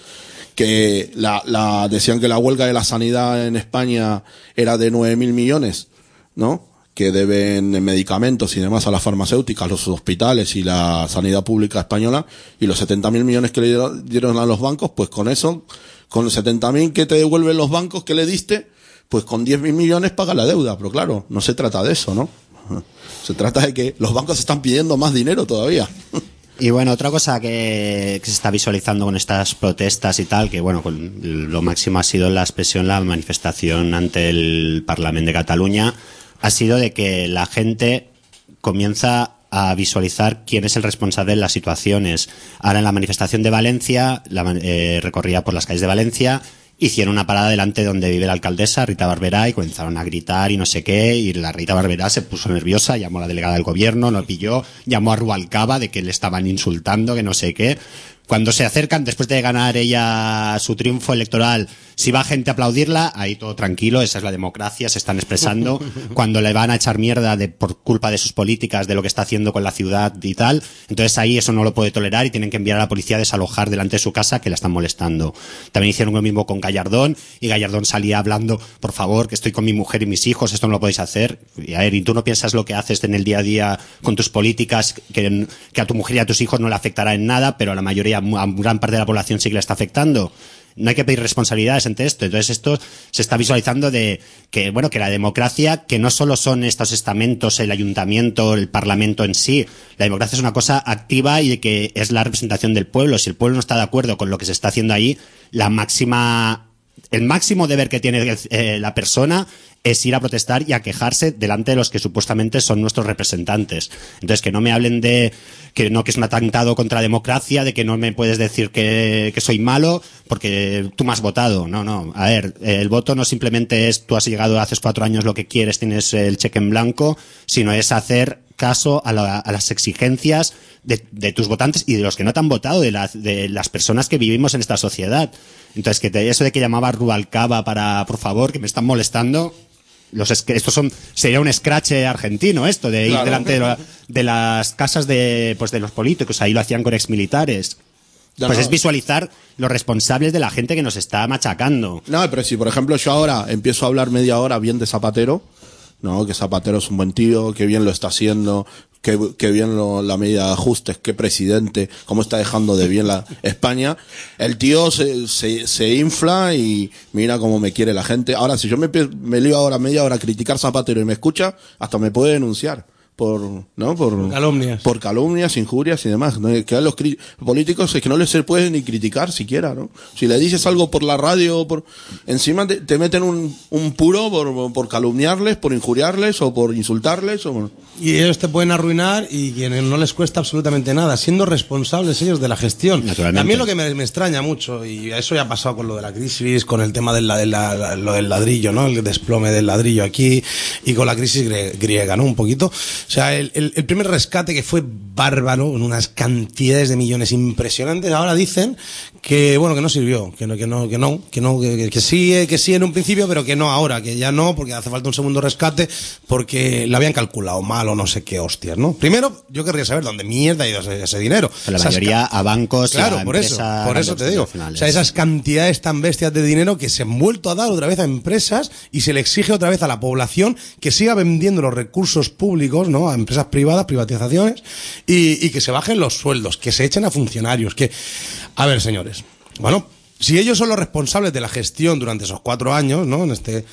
que la, la, decían que la huelga de la sanidad en España era de nueve mil millones, ¿no? Que deben medicamentos y demás a las farmacéuticas, los hospitales y la sanidad pública española, y los setenta mil millones que le dieron a los bancos, pues con eso, con los setenta mil que te devuelven los bancos que le diste, pues con diez mil millones paga la deuda, pero claro, no se trata de eso, ¿no? Se trata de que los bancos están pidiendo más dinero todavía. Y bueno, otra cosa que, que se está visualizando con estas protestas y tal, que bueno, con lo máximo ha sido la expresión, la manifestación ante el Parlamento de Cataluña, ha sido de que la gente comienza a visualizar quién es el responsable de las situaciones. Ahora en la manifestación de Valencia, la, eh, recorría por las calles de Valencia, hicieron una parada delante de donde vive la alcaldesa, Rita Barberá, y comenzaron a gritar y no sé qué, y la Rita Barberá se puso nerviosa, llamó a la delegada del gobierno, lo pilló, llamó a Rubalcaba de que le estaban insultando, que no sé qué. Cuando se acercan, después de ganar ella su triunfo electoral, si va gente a aplaudirla, ahí todo tranquilo, esa es la democracia, se están expresando. Cuando le van a echar mierda de, por culpa de sus políticas, de lo que está haciendo con la ciudad y tal, entonces ahí eso no lo puede tolerar y tienen que enviar a la policía a desalojar delante de su casa que la están molestando. También hicieron lo mismo con Gallardón, y Gallardón salía hablando, por favor, que estoy con mi mujer y mis hijos, esto no lo podéis hacer. Y a ver, ¿y tú no piensas lo que haces en el día a día con tus políticas, que, que a tu mujer y a tus hijos no le afectará en nada, pero a la mayoría, a gran parte de la población sí que le está afectando? No hay que pedir responsabilidades ante esto. Entonces esto se está visualizando de que, bueno, que la democracia, que no solo son estos estamentos, el ayuntamiento, el parlamento en sí. La democracia es una cosa activa y que es la representación del pueblo. Si el pueblo no está de acuerdo con lo que se está haciendo ahí, la máxima, el máximo deber que tiene eh, la persona es ir a protestar y a quejarse delante de los que supuestamente son nuestros representantes. Entonces, que no me hablen de que no, que es un atentado contra la democracia, de que no me puedes decir que, que soy malo porque tú me has votado. No, no. A ver, el voto no simplemente es tú has llegado hace cuatro años lo que quieres, tienes el cheque en blanco, sino es hacer caso a, la, a las exigencias de, de tus votantes y de los que no te han votado, de, la, de las personas que vivimos en esta sociedad. Entonces, que te, eso de que llamaba Rubalcaba para, por favor, que me están molestando... Los estos son sería un scratch argentino esto de ir claro. delante de, la, de las casas de pues de los políticos, ahí lo hacían con exmilitares. pues no. Es visualizar los responsables de la gente que nos está machacando. No, pero si por ejemplo yo ahora empiezo a hablar media hora bien de Zapatero, no, que Zapatero es un buen tío, que bien lo está haciendo, que, que bien lo, la medida de ajustes, que presidente, cómo está dejando de bien la España, el tío se, se, se infla y mira cómo me quiere la gente. Ahora, si yo me, me lío ahora media hora a criticar Zapatero y me escucha, hasta me puede denunciar. Por, ¿no? Por calumnias. Por calumnias, injurias y demás. ¿No? Que a los políticos es que no les se puede ni criticar siquiera, ¿no? Si le dices algo por la radio, por, encima te, te meten un, un puro por, por calumniarles, por injuriarles o por insultarles. O... Y ellos te pueden arruinar y quienes no les cuesta absolutamente nada, siendo responsables ellos de la gestión. También lo que me, me extraña mucho, y eso ya ha pasado con lo de la crisis, con el tema del, de la, lo del ladrillo, ¿no? El desplome del ladrillo aquí, y con la crisis griega, ¿no? Un poquito. O sea, el, el, el primer rescate que fue bárbaro, en unas cantidades de millones impresionantes, ahora dicen que, bueno, que no sirvió, que no, que no, que no, que no, que, que sí, que sí en un principio, pero que no ahora, que ya no, porque hace falta un segundo rescate, porque lo habían calculado mal o no sé qué hostias, ¿no? Primero, yo querría saber dónde mierda ha ido ese, ese dinero. La mayoría a bancos, claro, a por eso, por eso te digo. O sea, esas cantidades tan bestias de dinero que se han vuelto a dar otra vez a empresas y se le exige otra vez a la población que siga vendiendo los recursos públicos, ¿no? A empresas privadas, privatizaciones, y, y que se bajen los sueldos, que se echen a funcionarios, que... A ver, señores, bueno, si ellos son los responsables de la gestión durante esos cuatro años, ¿no? En este...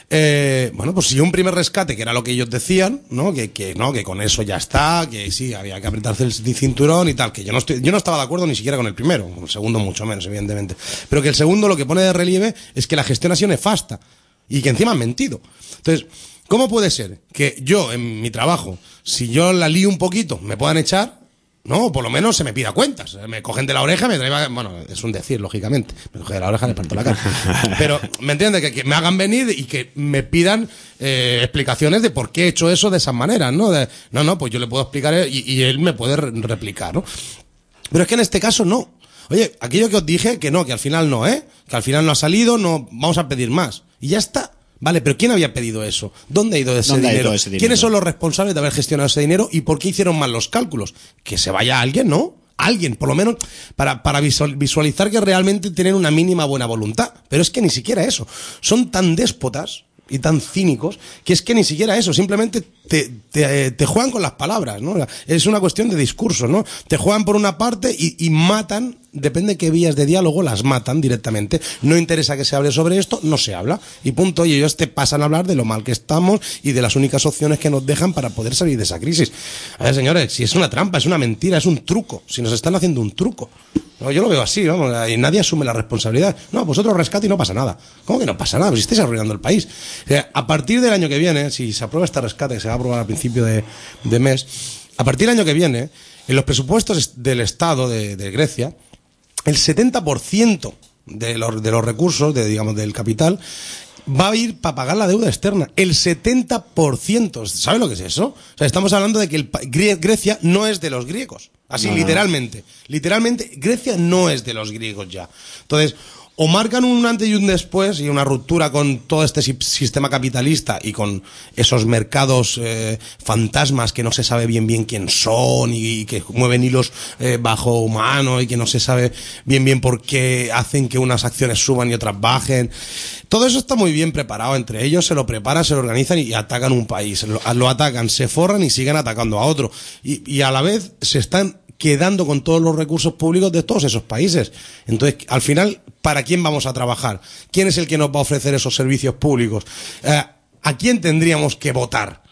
Eh, bueno, pues si un primer rescate, que era lo que ellos decían, ¿no? Que, que no, que con eso ya está, que sí, había que apretarse el cinturón y tal, que yo no estoy, yo no estaba de acuerdo ni siquiera con el primero, con el segundo mucho menos, evidentemente. Pero que el segundo lo que pone de relieve es que la gestión ha sido nefasta y que encima han mentido. Entonces, ¿cómo puede ser que yo, en mi trabajo, si yo la lío un poquito, me puedan echar? No, por lo menos se me pida cuentas. Me cogen de la oreja, me traen... Bueno, es un decir, lógicamente. Me cogen de la oreja, le parto la cara. Pero, ¿me entiendes? Que, que me hagan venir y que me pidan eh, explicaciones de por qué he hecho eso de esas maneras, ¿no? De, no, no, pues yo le puedo explicar y, y él me puede re replicar, ¿no? Pero es que en este caso no. Oye, aquello que os dije, que no, que al final no, ¿eh? Que al final no ha salido, no vamos a pedir más. Y ya está. Vale, pero ¿quién había pedido eso? ¿Dónde ha ido ese, dinero? Ha ido ese dinero? ¿Quiénes son los responsables de haber gestionado ese dinero y por qué hicieron mal los cálculos? Que se vaya alguien, ¿no? Alguien, por lo menos, para, para visualizar que realmente tienen una mínima buena voluntad. Pero es que ni siquiera eso. Son tan déspotas y tan cínicos que es que ni siquiera eso. Simplemente te, te, te juegan con las palabras, ¿no? Es una cuestión de discurso, ¿no? Te juegan por una parte y, y matan... Depende de qué vías de diálogo, las matan directamente. No interesa que se hable sobre esto, no se habla. Y punto. Y ellos te pasan a hablar de lo mal que estamos y de las únicas opciones que nos dejan para poder salir de esa crisis. A ver, señores, si es una trampa, es una mentira, es un truco. Si nos están haciendo un truco. No, yo lo veo así, vamos, y nadie asume la responsabilidad. No, pues otro rescate y no pasa nada. ¿Cómo que no pasa nada? Pues si estáis arruinando el país. O sea, a partir del año que viene, si se aprueba este rescate, que se va a aprobar a principio de, de mes, a partir del año que viene, en los presupuestos del Estado de, de Grecia, el setenta por ciento de los, de los recursos, de, digamos, del capital, va a ir para pagar la deuda externa. El setenta por ciento. ¿Sabe lo que es eso? O sea, estamos hablando de que el, Grecia no es de los griegos. Así, no. literalmente. Literalmente, Grecia no es de los griegos ya. Entonces, o marcan un antes y un después y una ruptura con todo este sistema capitalista y con esos mercados eh, fantasmas que no se sabe bien bien quién son y, y que mueven hilos eh, bajo humano y que no se sabe bien bien por qué hacen que unas acciones suban y otras bajen. Todo eso está muy bien preparado. Entre ellos se lo preparan, se lo organizan y atacan un país. Lo, lo atacan, se forran y siguen atacando a otro. Y, y a la vez se están quedando con todos los recursos públicos de todos esos países. Entonces, al final, ¿para quién vamos a trabajar? ¿Quién es el que nos va a ofrecer esos servicios públicos? Eh, ¿A quién tendríamos que votar?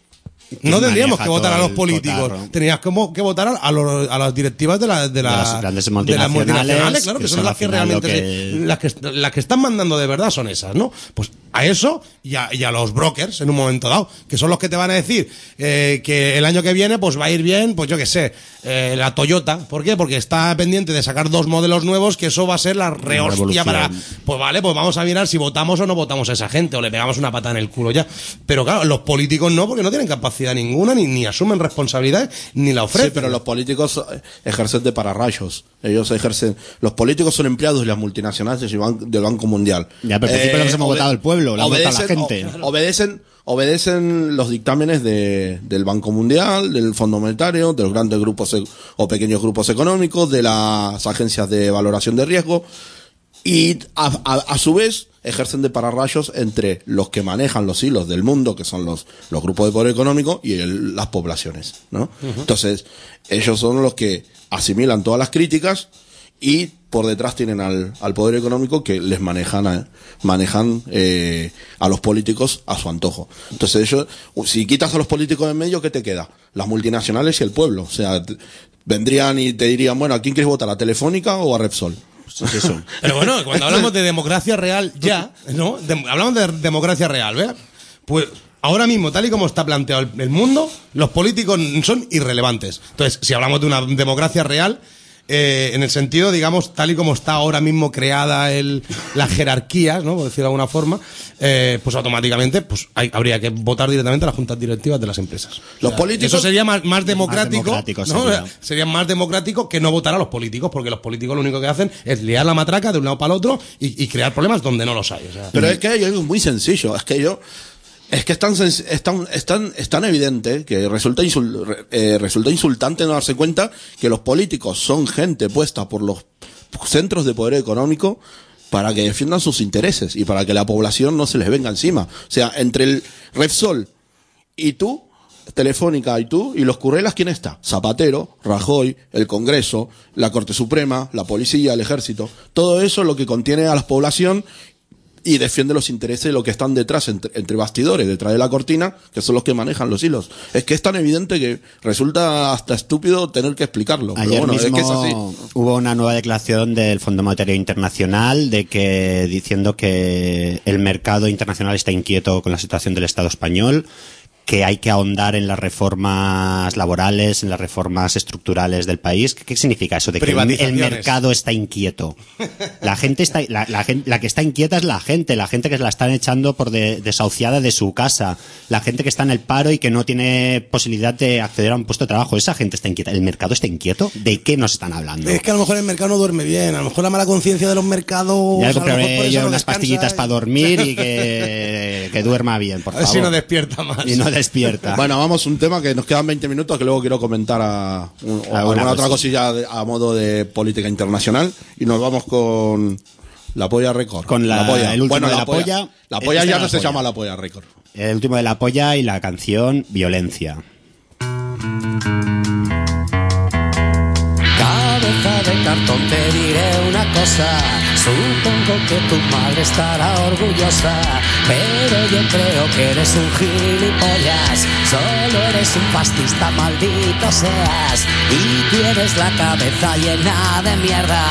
No tendríamos que votar a los políticos, tendríamos que, que votar a, los, a las directivas de, la, de, la, de las grandes multinacionales, de las multinacionales, claro, que, que son, son las que realmente que... Se, las, que, las que están mandando de verdad son esas, ¿no? Pues a eso y a, y a los brokers en un momento dado, que son los que te van a decir eh, que el año que viene pues va a ir bien, pues yo qué sé, eh, la Toyota. ¿Por qué? Porque está pendiente de sacar dos modelos nuevos, que eso va a ser la rehostia para... Pues vale, pues vamos a mirar si votamos o no votamos a esa gente, o le pegamos una patada en el culo ya. Pero claro, los políticos no, porque no tienen capacidad ninguna, ni, ni asumen responsabilidades, ni la ofrecen. Sí, pero los políticos ejercen de pararrayos. Ellos ejercen... Los políticos son empleados de las multinacionales del Banco Mundial. Ya, pero al principio eh, los hemos votado el pueblo, lo ha votado la gente. O, obedecen obedecen los dictámenes de, del Banco Mundial, del Fondo Monetario, de los grandes grupos e- o pequeños grupos económicos, de las agencias de valoración de riesgo, y a, a, a su vez ejercen de pararrayos entre los que manejan los hilos del mundo, que son los, los grupos de poder económico, y el, las poblaciones, ¿no? Uh-huh. Entonces, ellos son los que asimilan todas las críticas y por detrás tienen al, al poder económico que les manejan a, manejan eh, a los políticos a su antojo. Entonces ellos, si quitas a los políticos en medio, ¿qué te queda? Las multinacionales y el pueblo. O sea, t- vendrían y te dirían, bueno, ¿a quién quieres votar? ¿A Telefónica o a Repsol? Pues eso. Pero bueno, cuando hablamos de democracia real ya, ¿no? De, hablamos de democracia real, ¿verdad? Pues ahora mismo, tal y como está planteado el, el mundo, los políticos son irrelevantes. Entonces, si hablamos de una democracia real, Eh, en el sentido, digamos, tal y como está ahora mismo creada el, las jerarquías, ¿no? Por decirlo de alguna forma, eh, pues automáticamente pues hay, habría que votar directamente a las juntas directivas de las empresas. Los o sea, políticos. Eso sería más, más democrático, más democrático, ¿no? sería. Sería más democrático que no votar a los políticos, porque los políticos lo único que hacen es liar la matraca de un lado para el otro y, y crear problemas donde no los hay. O sea, Pero es que hay algo muy sencillo, es que yo. Es que es tan, es tan, es tan, es tan evidente que resulta, insul, eh, resulta insultante no darse cuenta que los políticos son gente puesta por los centros de poder económico para que defiendan sus intereses y para que la población no se les venga encima. O sea, entre el Repsol y tú, Telefónica y tú, y los currelas, ¿quién está? Zapatero, Rajoy, el Congreso, la Corte Suprema, la Policía, el Ejército. Todo eso es lo que contiene a la población y defiende los intereses de lo que están detrás, entre, entre bastidores, detrás de la cortina, que son los que manejan los hilos. Es que es tan evidente que resulta hasta estúpido tener que explicarlo. Ayer pero bueno, mismo es que es así. Hubo una nueva declaración del Fondo Monetario Internacional de que diciendo que el mercado internacional está inquieto con la situación del Estado español, que hay que ahondar en las reformas laborales, en las reformas estructurales del país. ¿Qué, qué significa eso de que el, el mercado está inquieto? La gente está, la, la, gente, la que está inquieta es la gente, la gente que se la están echando por de, desahuciada de su casa, la gente que está en el paro y que no tiene posibilidad de acceder a un puesto de trabajo. Esa gente está inquieta. ¿El mercado está inquieto? ¿De qué nos están hablando? Es que a lo mejor el mercado no duerme bien, a lo mejor la mala conciencia de los mercados. Ya le compraré yo no unas pastillitas y... para dormir y que, que duerma bien, por favor. A ver si no despierta más. Y no despierta. Bueno, vamos a un tema que nos quedan veinte minutos, que luego quiero comentar a, un, a alguna otra cosilla de, a modo de política internacional, y nos vamos con la Polla Record. Con la, la polla. El último bueno, de la, la polla. polla. La polla ya no se polla. llama la Polla Record. El último de la polla y la canción Violencia. Cabeza de cartón, te diré una cosa. Supongo que tu madre estará orgullosa, pero yo creo que eres un gilipollas. Solo eres un fascista, maldito seas, y tienes la cabeza llena de mierda.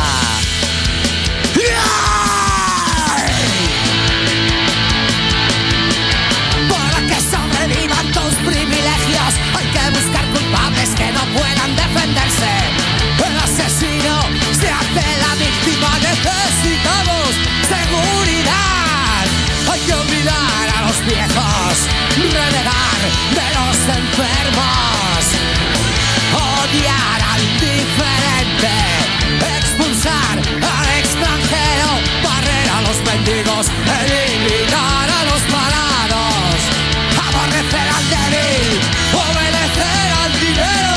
Para que sobrevivan tus privilegios hay que buscar culpables que no puedan defenderse. El asesino se hace la víctima. Necesitamos seguridad. Hay que olvidar a los viejos, renegar de los enfermos, odiar al diferente, expulsar al extranjero, barrer a los mendigos, eliminar a los parados, aborrecer al débil, obedecer al dinero.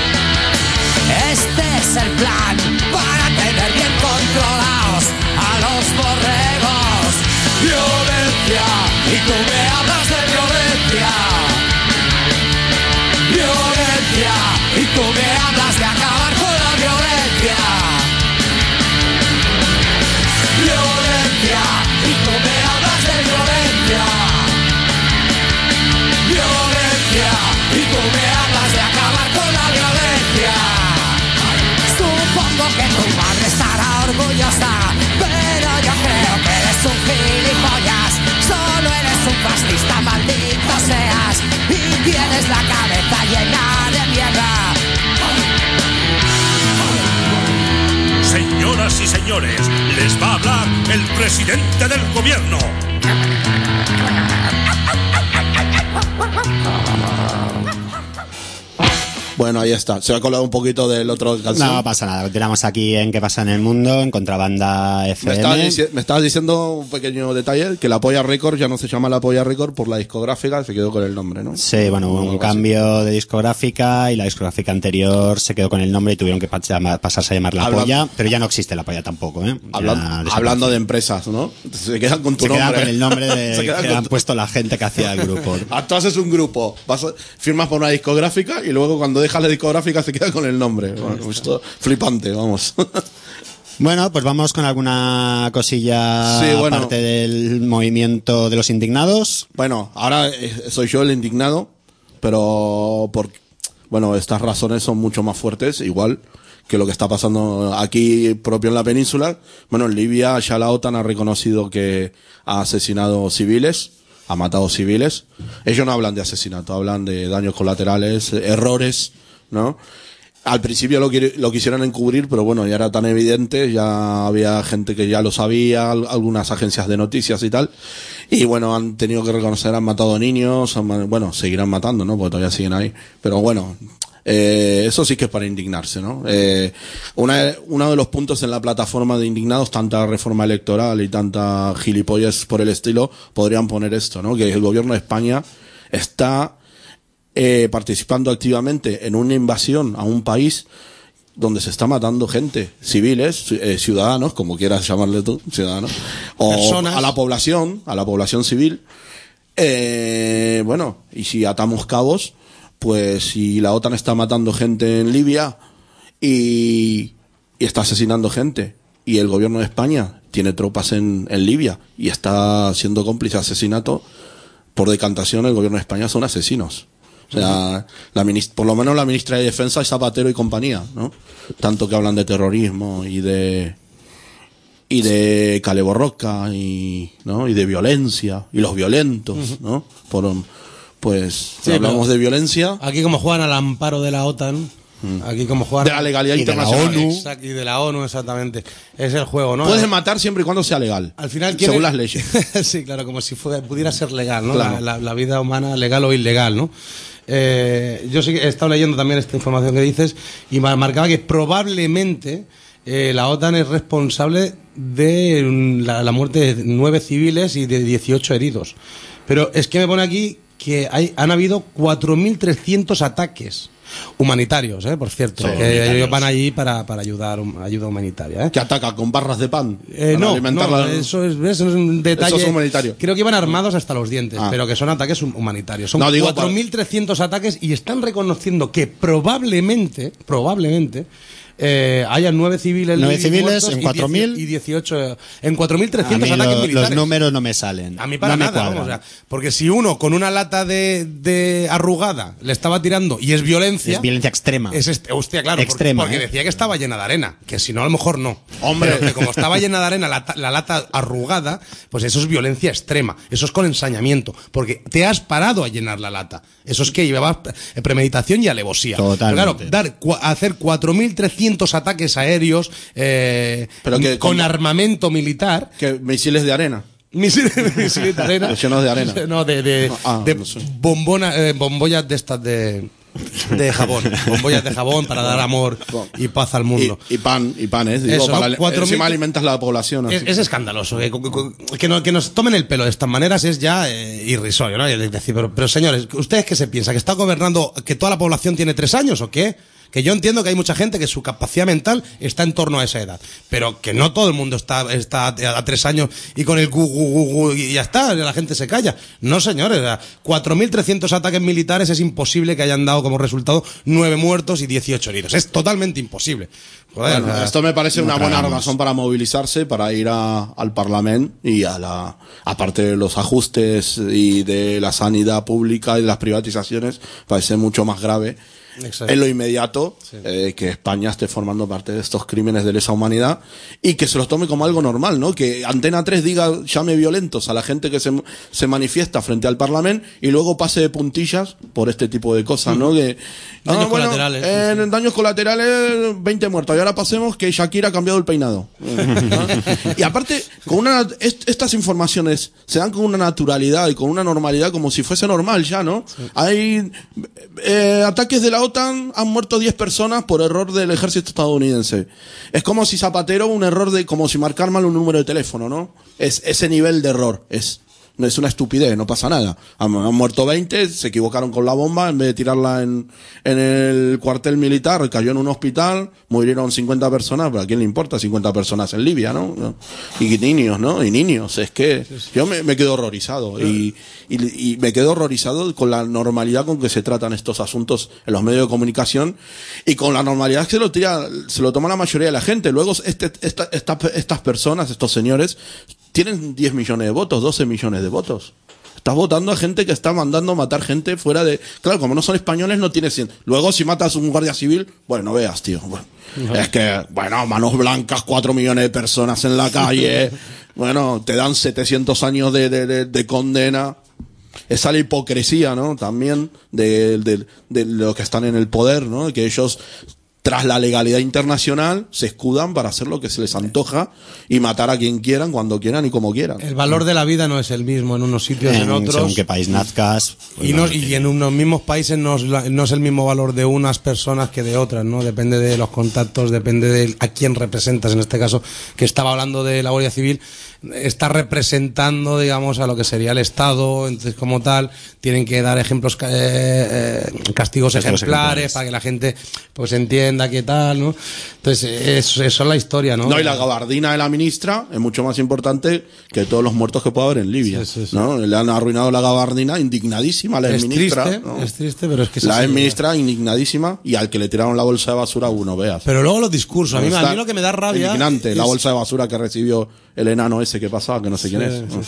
Este es el plan para tener bien controlados a los borregos. Violencia, y tú me hablas de violencia. Violencia, y tú me hablas de acabar con la violencia. Violencia, y tú me hablas de violencia. Violencia, y tú me hablas de acabar con la violencia. Supongo que tu madre estará orgullosa, pero yo creo que eres un gilipollas. Solo eres un fascista, maldito seas, y tienes la cabeza llena de mierda. Señoras y señores, les va a hablar el presidente del gobierno. Bueno, ahí está. Se ha colado un poquito del otro canción. No pasa nada. Continuamos aquí en ¿Qué pasa en el mundo? En Contrabanda F M. Me estabas, dici- me estabas diciendo un pequeño detalle, que la Polla Record ya no se llama la Polla Record por la discográfica, se quedó con el nombre, ¿no? Sí, bueno, hubo un cambio de discográfica y la discográfica anterior se quedó con el nombre y tuvieron que pa- pasarse a llamar La Habla- Polla, pero ya no existe La Polla tampoco, ¿eh? Ya Hablan- desapareció. hablando de empresas, ¿no? Se quedan con tu Se nombre. queda con el nombre de, Se quedan que con han tu- puesto la gente que hacía el grupo. Ah, tú haces un grupo, vas a- firmas por una discográfica y luego cuando dejas la discográfica se queda con el nombre. Bueno, esto flipante, vamos. Bueno, pues vamos con alguna cosilla Sí, bueno. aparte del movimiento de los indignados. Bueno, ahora eh, soy yo el indignado, pero por, bueno, estas razones son mucho más fuertes, igual que lo que está pasando aquí propio en la península. Bueno, en Libia ya la OTAN ha reconocido que ha asesinado civiles, ha matado civiles. Ellos no hablan de asesinato, hablan de daños colaterales, errores, ¿no? Al principio lo, qui- lo quisieron encubrir, pero bueno, ya era tan evidente, ya había gente que ya lo sabía, al- algunas agencias de noticias y tal, y bueno, han tenido que reconocer, han matado niños, han ma- bueno, seguirán matando, ¿no? Porque todavía siguen ahí, pero bueno, eh, eso sí que es para indignarse, ¿no? Eh, una, uno de los puntos en la plataforma de indignados, tanta reforma electoral y tanta gilipollas por el estilo, podrían poner esto, ¿no? Que el gobierno de España está Eh, participando activamente en una invasión a un país donde se está matando gente, civiles, eh, ciudadanos, como quieras llamarle tú, ciudadanos, o Personas. a la población, a la población civil. Eh, bueno, y si atamos cabos, pues si la OTAN está matando gente en Libia y, y está asesinando gente, y el gobierno de España tiene tropas en, en Libia y está siendo cómplice de asesinato, por decantación el gobierno de España son asesinos. O sea, la minist- por lo menos la ministra de Defensa es Zapatero y compañía, ¿no? Tanto que hablan de terrorismo y de y de Caleborroca y, ¿no? Y de violencia y los violentos, ¿no? Por, pues si Sí, hablamos pero- de violencia, Aquí como juegan al amparo de la OTAN, aquí como juegan... de la legalidad y de la internacional. ONU. Exacto, y de la ONU, exactamente. Es el juego, ¿no? Puedes matar siempre y cuando sea legal. Al final quiere- según las leyes. Sí, claro, como si fuera- pudiera ser legal, ¿no? Claro. La, la- la vida humana, legal o ilegal, ¿no? Eh, yo sí que he estado leyendo también esta información que dices y me marcaba que probablemente eh, la OTAN es responsable de mm, la, la muerte de nueve civiles y de dieciocho heridos. Pero es que me pone aquí que hay, han habido cuatro mil trescientos ataques humanitarios, ¿eh? Por cierto, Sí, que humanitarios. ellos van allí para, para ayudar, um, ayuda humanitaria, ¿eh? Que ataca con barras de pan. Eh, para no, alimentar no, la- eso es, ¿ves? Eso es un detalle. Eso es humanitario. Creo que iban armados hasta los dientes, Ah. pero que son ataques hum- humanitarios. Son No, digo, cuatro mil trescientos ataques y están reconociendo que probablemente, probablemente, eh, haya nueve civiles Nueve y civiles muertos en y cuatro mil. dieci- y dieciocho en cuatro mil A trescientos mí ataques lo- militares. los números no me salen. A mí para no me nada, cuadran. vamos, o sea, porque si uno con una lata de, de arrugada le estaba tirando y es violencia, Es violencia extrema. es este, hostia, claro, porque- Extrema, porque, ¿eh? decía que estaba llena de arena, que si no a lo mejor no. Hombre. Pero que como estaba llena de arena la, ta- la lata arrugada, pues eso es violencia extrema, eso es con ensañamiento, porque te has parado a llenar la lata. Eso es que llevabas eh, premeditación y alevosía. Totalmente. Pero claro, dar cua- hacer cuatro mil trescientos ataques aéreos eh, Pero que- con como- armamento militar. Que misiles de arena. Misiles misiles de arena. Llenos de arena. No, de, de, Ah, de no sé. bombona, eh, bombollas de estas de, de jabón. Bombollas de jabón para dar amor y paz al Y, mundo. y pan, y pan, ¿eh? Digo, Eso, para, ¿no? Cuatro encima mil- alimentas la población. así. Es, es escandaloso. Que, que, no- que nos tomen el pelo de estas maneras es ya eh, irrisorio, ¿no? Y es decir, pero, pero señores, ¿ustedes qué se piensan? ¿Que está gobernando, que toda la población tiene tres años o qué? Que yo entiendo que hay mucha gente que su capacidad mental está en torno a esa edad, pero que no todo el mundo está, está a, a tres años y con el gu, gu, gu, gu y ya está, la gente se calla. No, señores, o sea, cuatro mil trescientos ataques militares es imposible que hayan dado como resultado nueve muertos y dieciocho heridos. Es totalmente imposible. Joder, Bueno, o sea, esto me parece no una buena tragamos. razón para movilizarse, para ir a, al Parlamento y a la, aparte de los ajustes y de la sanidad pública y de las privatizaciones, parece mucho más grave. Exacto. En lo inmediato, eh, que España esté formando parte de estos crímenes de lesa humanidad y que se los tome como algo normal, ¿no? Que Antena tres diga, llame violentos a la gente que se, se manifiesta frente al Parlamento y luego pase de puntillas por este tipo de cosas, ¿no? Que, Daños ah, bueno, colaterales, En sí, sí. daños colaterales, veinte muertos. Y ahora pasemos que Shakira ha cambiado el peinado. ¿No? Y aparte, con una, est- estas informaciones se dan con una naturalidad y con una normalidad como si fuese normal ya, ¿no? Hay eh, ataques de la OTAN han muerto diez personas por error del ejército estadounidense. Es como si Zapatero, un error de, como si marcar mal un número de teléfono, ¿no? Es ese nivel de error, es... No es una estupidez, no pasa nada. Han, han muerto veinte, se equivocaron con la bomba, en vez de tirarla en, en el cuartel militar, cayó en un hospital, murieron cincuenta personas, pero ¿a quién le importa cincuenta personas en Libia, no? Y niños, ¿no? Y niños, es que yo me, me quedo horrorizado. Y, y, y me quedo horrorizado con la normalidad con que se tratan estos asuntos en los medios de comunicación y con la normalidad que se lo tira, se lo toma la mayoría de la gente. Luego este, esta, esta, estas personas, estos señores, tienen diez millones de votos, doce millones de votos. Estás votando a gente que está mandando matar gente fuera de... Claro, como no son españoles, no tienes... Luego, si matas a un guardia civil, bueno, no veas, tío. Bueno, uh-huh. Es que, bueno, manos blancas, cuatro millones de personas en la calle. Bueno, te dan setecientos años de, de, de, de condena. Esa es la hipocresía, ¿no? También de, de, de los que están en el poder, ¿no? Que ellos... tras la legalidad internacional, se escudan para hacer lo que se les antoja y matar a quien quieran, cuando quieran y como quieran. El valor de la vida no es el mismo en unos sitios, en, en otros. Según qué país nazcas. Pues y, no, y en unos mismos países no es, no es el mismo valor de unas personas que de otras, ¿no? Depende de los contactos, depende de a quién representas. En este caso, que estaba hablando de la Guardia Civil, está representando, digamos, a lo que sería el Estado, entonces como tal tienen que dar ejemplos, eh, eh, castigos ejemplares, ejemplares para que la gente pues entienda qué tal, ¿no? Entonces eso, eso es la historia, ¿no? No, y la gabardina de la ministra es mucho más importante que todos los muertos que pueda haber en Libia, sí, sí, sí. ¿no? Le han arruinado la gabardina, indignadísima la es ministra, triste, ¿no? Es triste, pero es que la ministra indignadísima, y al que le tiraron la bolsa de basura uno, veas. Pero luego los discursos, a mí, a mí lo que me da rabia indignante, es... la bolsa de basura que recibió el enano ese que pasaba, que no sé sí, quién es. Sí,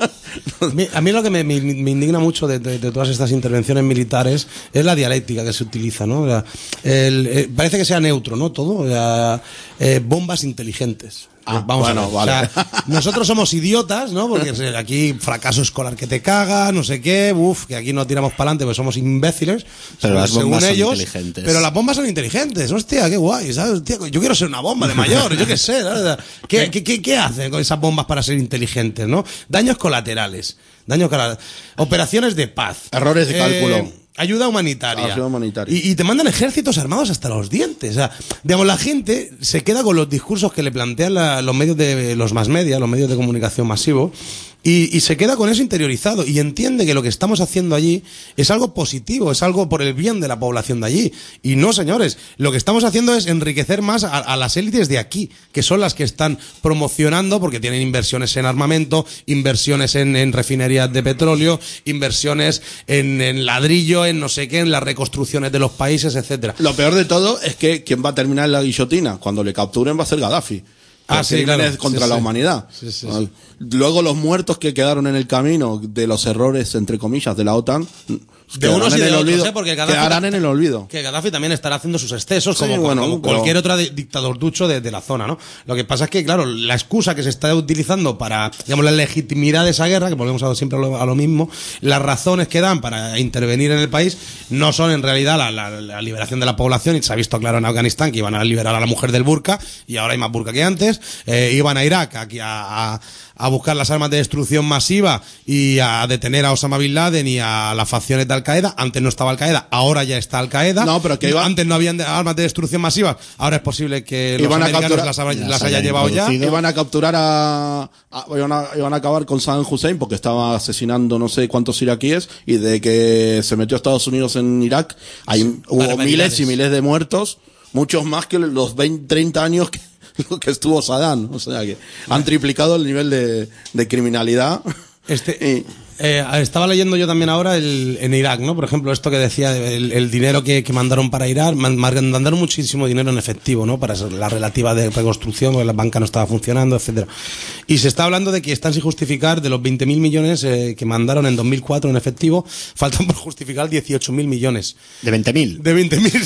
sí. A mí lo que me, me, me indigna mucho de, de, de todas estas intervenciones militares es la dialéctica que se utiliza, ¿no? O sea, el, el, parece que sea neutro, ¿no? Todo, o sea, eh, bombas inteligentes. Ah, Vamos bueno, a ver. vale. O sea, nosotros somos idiotas, ¿no? Porque aquí fracaso escolar que te caga, no sé qué, uff, que aquí no tiramos para adelante porque somos imbéciles. Pero las según bombas ellos, son inteligentes. Pero las bombas son inteligentes. Hostia, qué guay, ¿sabes? Tío, yo quiero ser una bomba de mayor, yo qué sé, ¿no? ¿Qué, qué, qué, ¿Qué hacen con esas bombas para ser inteligentes, no? Daños colaterales. Daños colaterales. Operaciones de paz. Errores de cálculo. Eh, Ayuda humanitaria. Ayuda humanitaria. Y, y te mandan ejércitos armados hasta los dientes. O sea, digamos, la gente se queda con los discursos que le plantean la, los medios de los más media, los medios de comunicación masivos, y, y se queda con eso interiorizado y entiende que lo que estamos haciendo allí es algo positivo, es algo por el bien de la población de allí. Y no, señores, lo que estamos haciendo es enriquecer más a, a las élites de aquí, que son las que están promocionando, porque tienen inversiones en armamento, inversiones en, en refinerías de petróleo, inversiones en, en ladrillo, en no sé qué, en las reconstrucciones de los países, etcétera. Lo peor de todo es que quien va a terminar en la guillotina cuando le capturen va a ser Gaddafi. Ah, sí, claro. Contra sí, la sí. humanidad. Sí, sí, sí. Luego los muertos que quedaron en el camino de los errores, entre comillas, de la OTAN, de unos y de otros, olvido, ¿eh? Porque Gaddafi quedarán en el olvido. Que Gaddafi también estará haciendo sus excesos, sí, como, bueno, como pero... cualquier otro dictador ducho de, de la zona, ¿no? Lo que pasa es que, claro, la excusa que se está utilizando para, digamos, la legitimidad de esa guerra, que volvemos a siempre a lo, a lo mismo, las razones que dan para intervenir en el país no son en realidad la, la, la liberación de la población, y se ha visto claro en Afganistán que iban a liberar a la mujer del burka, y ahora hay más burka que antes, eh, iban a Irak aquí a, a a buscar las armas de destrucción masiva y a detener a Osama Bin Laden y a las facciones de Al Qaeda. Antes no estaba Al Qaeda, ahora ya está Al Qaeda. No, pero que iba... Antes no habían armas de destrucción masiva, ahora es posible que los iban americanos a capturar... las, las haya llevado ya. Iban a capturar a... a iban, a, iban a acabar con Saddam Hussein porque estaba asesinando no sé cuántos iraquíes, y de que se metió a Estados Unidos en Irak hay, sí, hubo miles y miles de muertos, muchos más que los veinte, treinta años que que estuvo Saddam, o sea que han triplicado el nivel de, de criminalidad. Este, y, eh, estaba leyendo yo también ahora el, en Irak, ¿no? Por ejemplo, esto que decía, el, el dinero que, que mandaron para Irak, mandaron muchísimo dinero en efectivo, ¿no? Para la relativa de reconstrucción, porque la banca no estaba funcionando, etcétera. Y se está hablando de que están sin justificar, de los veinte mil millones eh, que mandaron en dos mil cuatro en efectivo, faltan por justificar dieciocho mil millones. ¿De veinte mil? De veinte mil.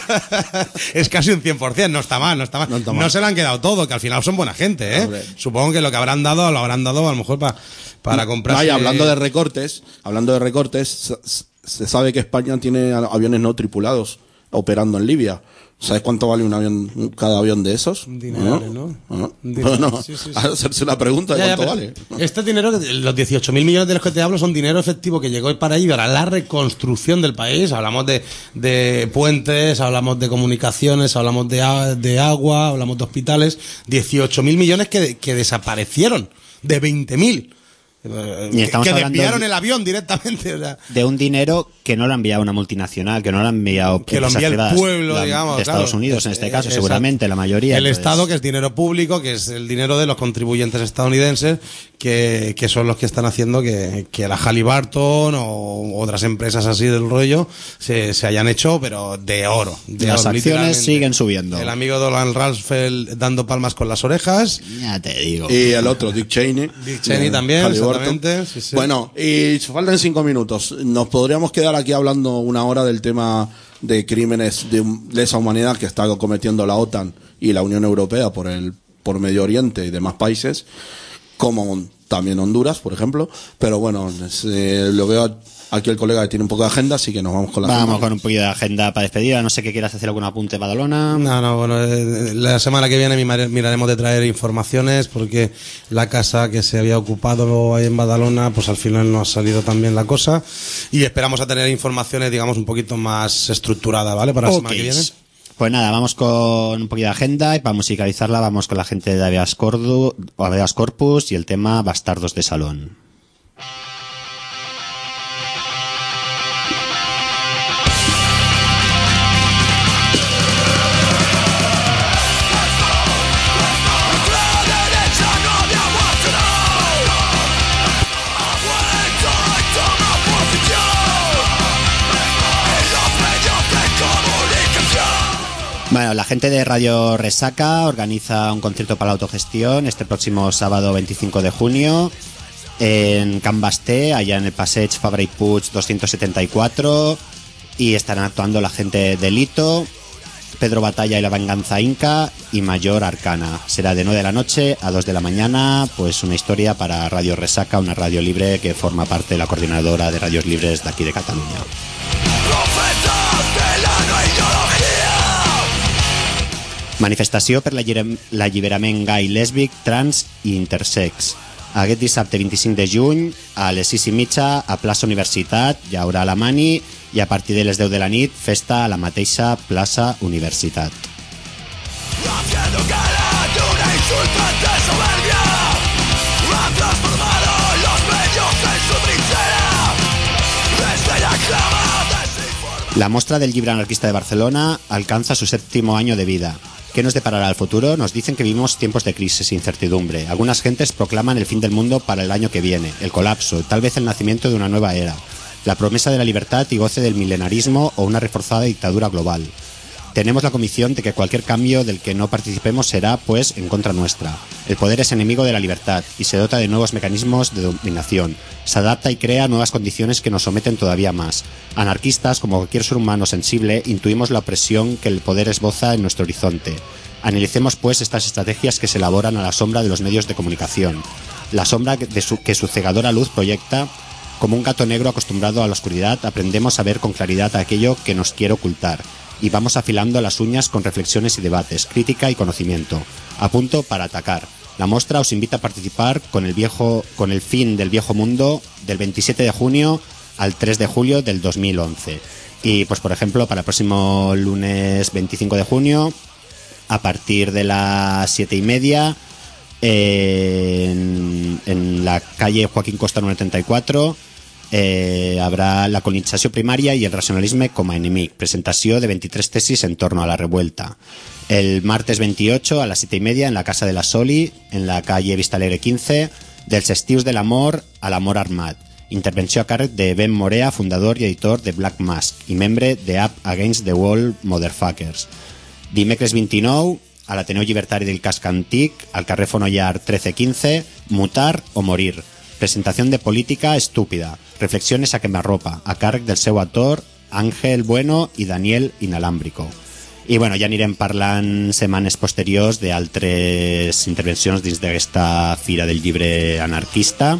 Es casi un cien por ciento, no está mal, no está mal. No, está mal. No se le han quedado todo, que al final son buena gente, ¿eh? Hombre. Supongo que lo que habrán dado, lo habrán dado a lo mejor para para comprar. Vaya, hablando de recortes, hablando de recortes, se sabe que España tiene aviones no tripulados operando en Libia. ¿Sabes cuánto vale un avión, cada avión de esos? Dinerales, ¿no? ¿No? Dinero, No, no. sí, sí, sí. A hacerse una pregunta de Ya, ya, cuánto pero vale. Este dinero, los dieciocho mil millones de los que te hablo, son dinero efectivo que llegó para ahí, para la reconstrucción del país. Hablamos de, de puentes, hablamos de comunicaciones, hablamos de, a- de agua, hablamos de hospitales. dieciocho mil millones que, que desaparecieron, de veinte mil. Y estamos que hablando desviaron de- el avión directamente. O sea, De un dinero que no lo ha enviado una multinacional, que no lo ha enviado que lo empresas envía el privadas, pueblo, la- digamos. de Estados claro. Unidos en este caso, Eh, seguramente exacto. la mayoría. El entonces- Estado, que es dinero público, que es el dinero de los contribuyentes estadounidenses, que, que son los que están haciendo que, que la Halliburton o otras empresas así del rollo se, se hayan hecho, pero de oro. De Las oro, acciones literalmente. siguen subiendo. El amigo Donald Rumsfeld dando palmas con las orejas. Ya te digo. Y el otro, Dick Cheney. Dick Cheney de también, Halliburton. exactamente, sí, sí. Bueno, y faltan cinco minutos. Nos podríamos quedar aquí hablando una hora del tema de crímenes de lesa humanidad que está cometiendo la OTAN y la Unión Europea por el por Medio Oriente y demás países, como también Honduras, por ejemplo. Pero bueno, es, eh, lo veo aquí el colega que tiene un poco de agenda, así que nos vamos con la Vamos agenda. con un poquito de agenda para despedida. No sé qué quieras hacer, algún apunte, Badalona. No, no, bueno, eh, la semana que viene mimare- miraremos de traer informaciones porque la casa que se había ocupado ahí en Badalona, pues al final no ha salido tan bien la cosa y esperamos a tener informaciones, digamos, un poquito más estructuradas, ¿vale? Para la semana que viene. Pues nada, vamos con un poquito de agenda y para musicalizarla vamos con la gente de Habeas Cordu- o Habeas Corpus y el tema Bastardos de Salón. Bueno, la gente de Radio Resaca organiza un concierto para la autogestión este próximo sábado veinticinco de junio en Can Basté, allá en el Passeig Fabra i Puig doscientos setenta y cuatro, y estarán actuando la gente de Lito, Pedro Batalla y la Venganza Inca y Mayor Arcana. Será de nueve de la noche a dos de la mañana, pues una historia para Radio Resaca, una radio libre que forma parte de la coordinadora de radios libres de aquí de Cataluña. Manifestació per l'allibera- l'alliberament gai, lèsbic, trans i intersex. Aquest dissabte vint-i-cinc de juny, a les sis i mitja, a plaça Universitat, hi haurà la mani i a partir de les deu de la nit, festa a la mateixa plaça Universitat. Haciendo gala de una insultante soberbia, han transformado los medios en su trinchera, desde la clava desinforma. La Mostra del Llibre Anarquista de Barcelona alcanza su séptimo año de vida. ¿Qué nos deparará el futuro? Nos dicen que vivimos tiempos de crisis e incertidumbre. Algunas gentes proclaman el fin del mundo para el año que viene, el colapso, tal vez el nacimiento de una nueva era, la promesa de la libertad y goce del milenarismo o una reforzada dictadura global. Tenemos la convicción de que cualquier cambio del que no participemos será, pues, en contra nuestra. El poder es enemigo de la libertad y se dota de nuevos mecanismos de dominación. Se adapta y crea nuevas condiciones que nos someten todavía más. Anarquistas, como cualquier ser humano sensible, intuimos la opresión que el poder esboza en nuestro horizonte. Analicemos, pues, estas estrategias que se elaboran a la sombra de los medios de comunicación. La sombra de su, que su cegadora luz proyecta. Como un gato negro acostumbrado a la oscuridad, aprendemos a ver con claridad aquello que nos quiere ocultar. Y vamos afilando las uñas con reflexiones y debates, crítica y conocimiento, a punto para atacar. La muestra os invita a participar con el viejo, con el fin del viejo mundo del veintisiete de junio al tres de julio del dos mil once. Y pues por ejemplo para el próximo lunes veinticinco de junio a partir de las siete y media en, en la calle Joaquín Costa número treinta y cuatro. Eh, habrà la colonització primària i el racionalisme com a enemic, presentació de veintitrés tesis en torno a la revuelta. El martes veintiocho a las siete y media en la Casa de la Soli, en la calle Vista Alegre quince, dels estius de l'amor a l'amor armat. Intervenció a càrrec de Ben Morea, fundador i editor de Black Mask i membre de Up Against the Wall Motherfuckers. Dimecres vint-i-nou a l'Ateneu Llibertari del Casc Antic, al carrer Fonollar trece quince, Mutar o Morir. Presentación de Política Estúpida, reflexiones a quemarropa, a càrrec del seu autor Ángel Bueno i Daniel Inalámbrico. I bueno, ja anirem parlant setmanes posteriors d'altres intervencions dins d'aquesta Fira del Llibre Anarquista.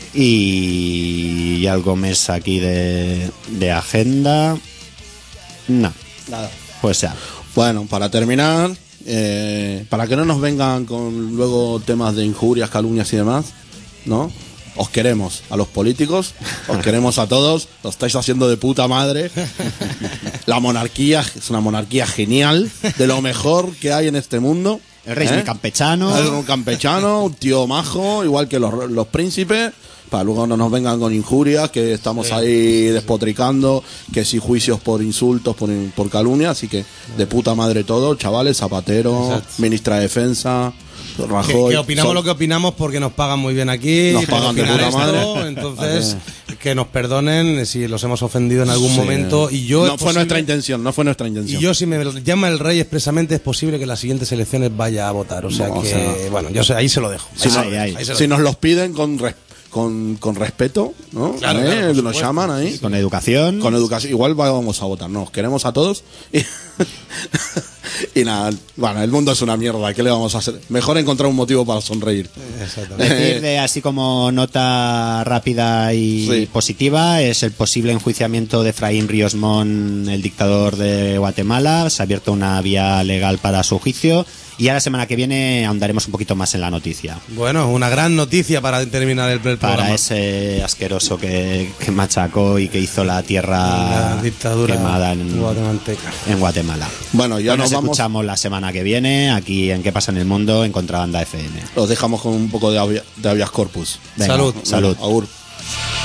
I hi ha algo més aquí de, de agenda. No, Nada. pues sea. Bueno, para terminar, eh, para que no nos vengan con luego temas de injurias, calumnias y demás, ¿no? Os queremos a los políticos, os queremos a todos, lo estáis haciendo de puta madre. La monarquía es una monarquía genial, de lo mejor que hay en este mundo. El rey es ¿Eh? muy campechano. Es un campechano, un tío majo, igual que los, los príncipes. Para luego no nos vengan con injurias, que estamos sí. ahí despotricando, que si juicios por insultos, por, por calumnia. Así que de puta madre todo, chavales, Zapatero, Exacto. ministra de Defensa, Rajoy. Que, que opinamos son, lo que opinamos porque nos pagan muy bien aquí. Nos pagan de puta esto, madre. Entonces, que nos perdonen si los hemos ofendido en algún sí. momento. Y yo no fue posible, nuestra intención, no fue nuestra intención. Y yo, si me llama el rey expresamente, es posible que en las siguientes elecciones vaya a votar. O sea no, que, o sea, bueno, yo sé, ahí se lo dejo. Si, ahí, no, ahí, ahí, ahí si nos los piden con respeto. Con, con respeto, ¿no? Claro, ¿Eh? claro, nos supuesto. llaman ahí. Sí. Con educación. Con educación. Igual vamos a votar. Nos queremos a todos. Y, y nada, bueno, el mundo es una mierda. ¿Qué le vamos a hacer? Mejor encontrar un motivo para sonreír. Exactamente. Decir de así como nota rápida y sí. positiva es el posible enjuiciamiento de Efraín Ríos Mon, el dictador de Guatemala. Se ha abierto una vía legal para su juicio. Y a la semana que viene ahondaremos un poquito más en la noticia. Bueno, una gran noticia para terminar el, el programa. Para ese asqueroso que, que machacó y que hizo la tierra la dictadura quemada en guatemalteca. En Guatemala. Bueno, ya bueno, nos vamos. escuchamos la semana que viene aquí en ¿Qué pasa en el mundo? En Contrabanda F M. Los dejamos con un poco de, avia, de habeas corpus. Venga, salud. Salud. Agur.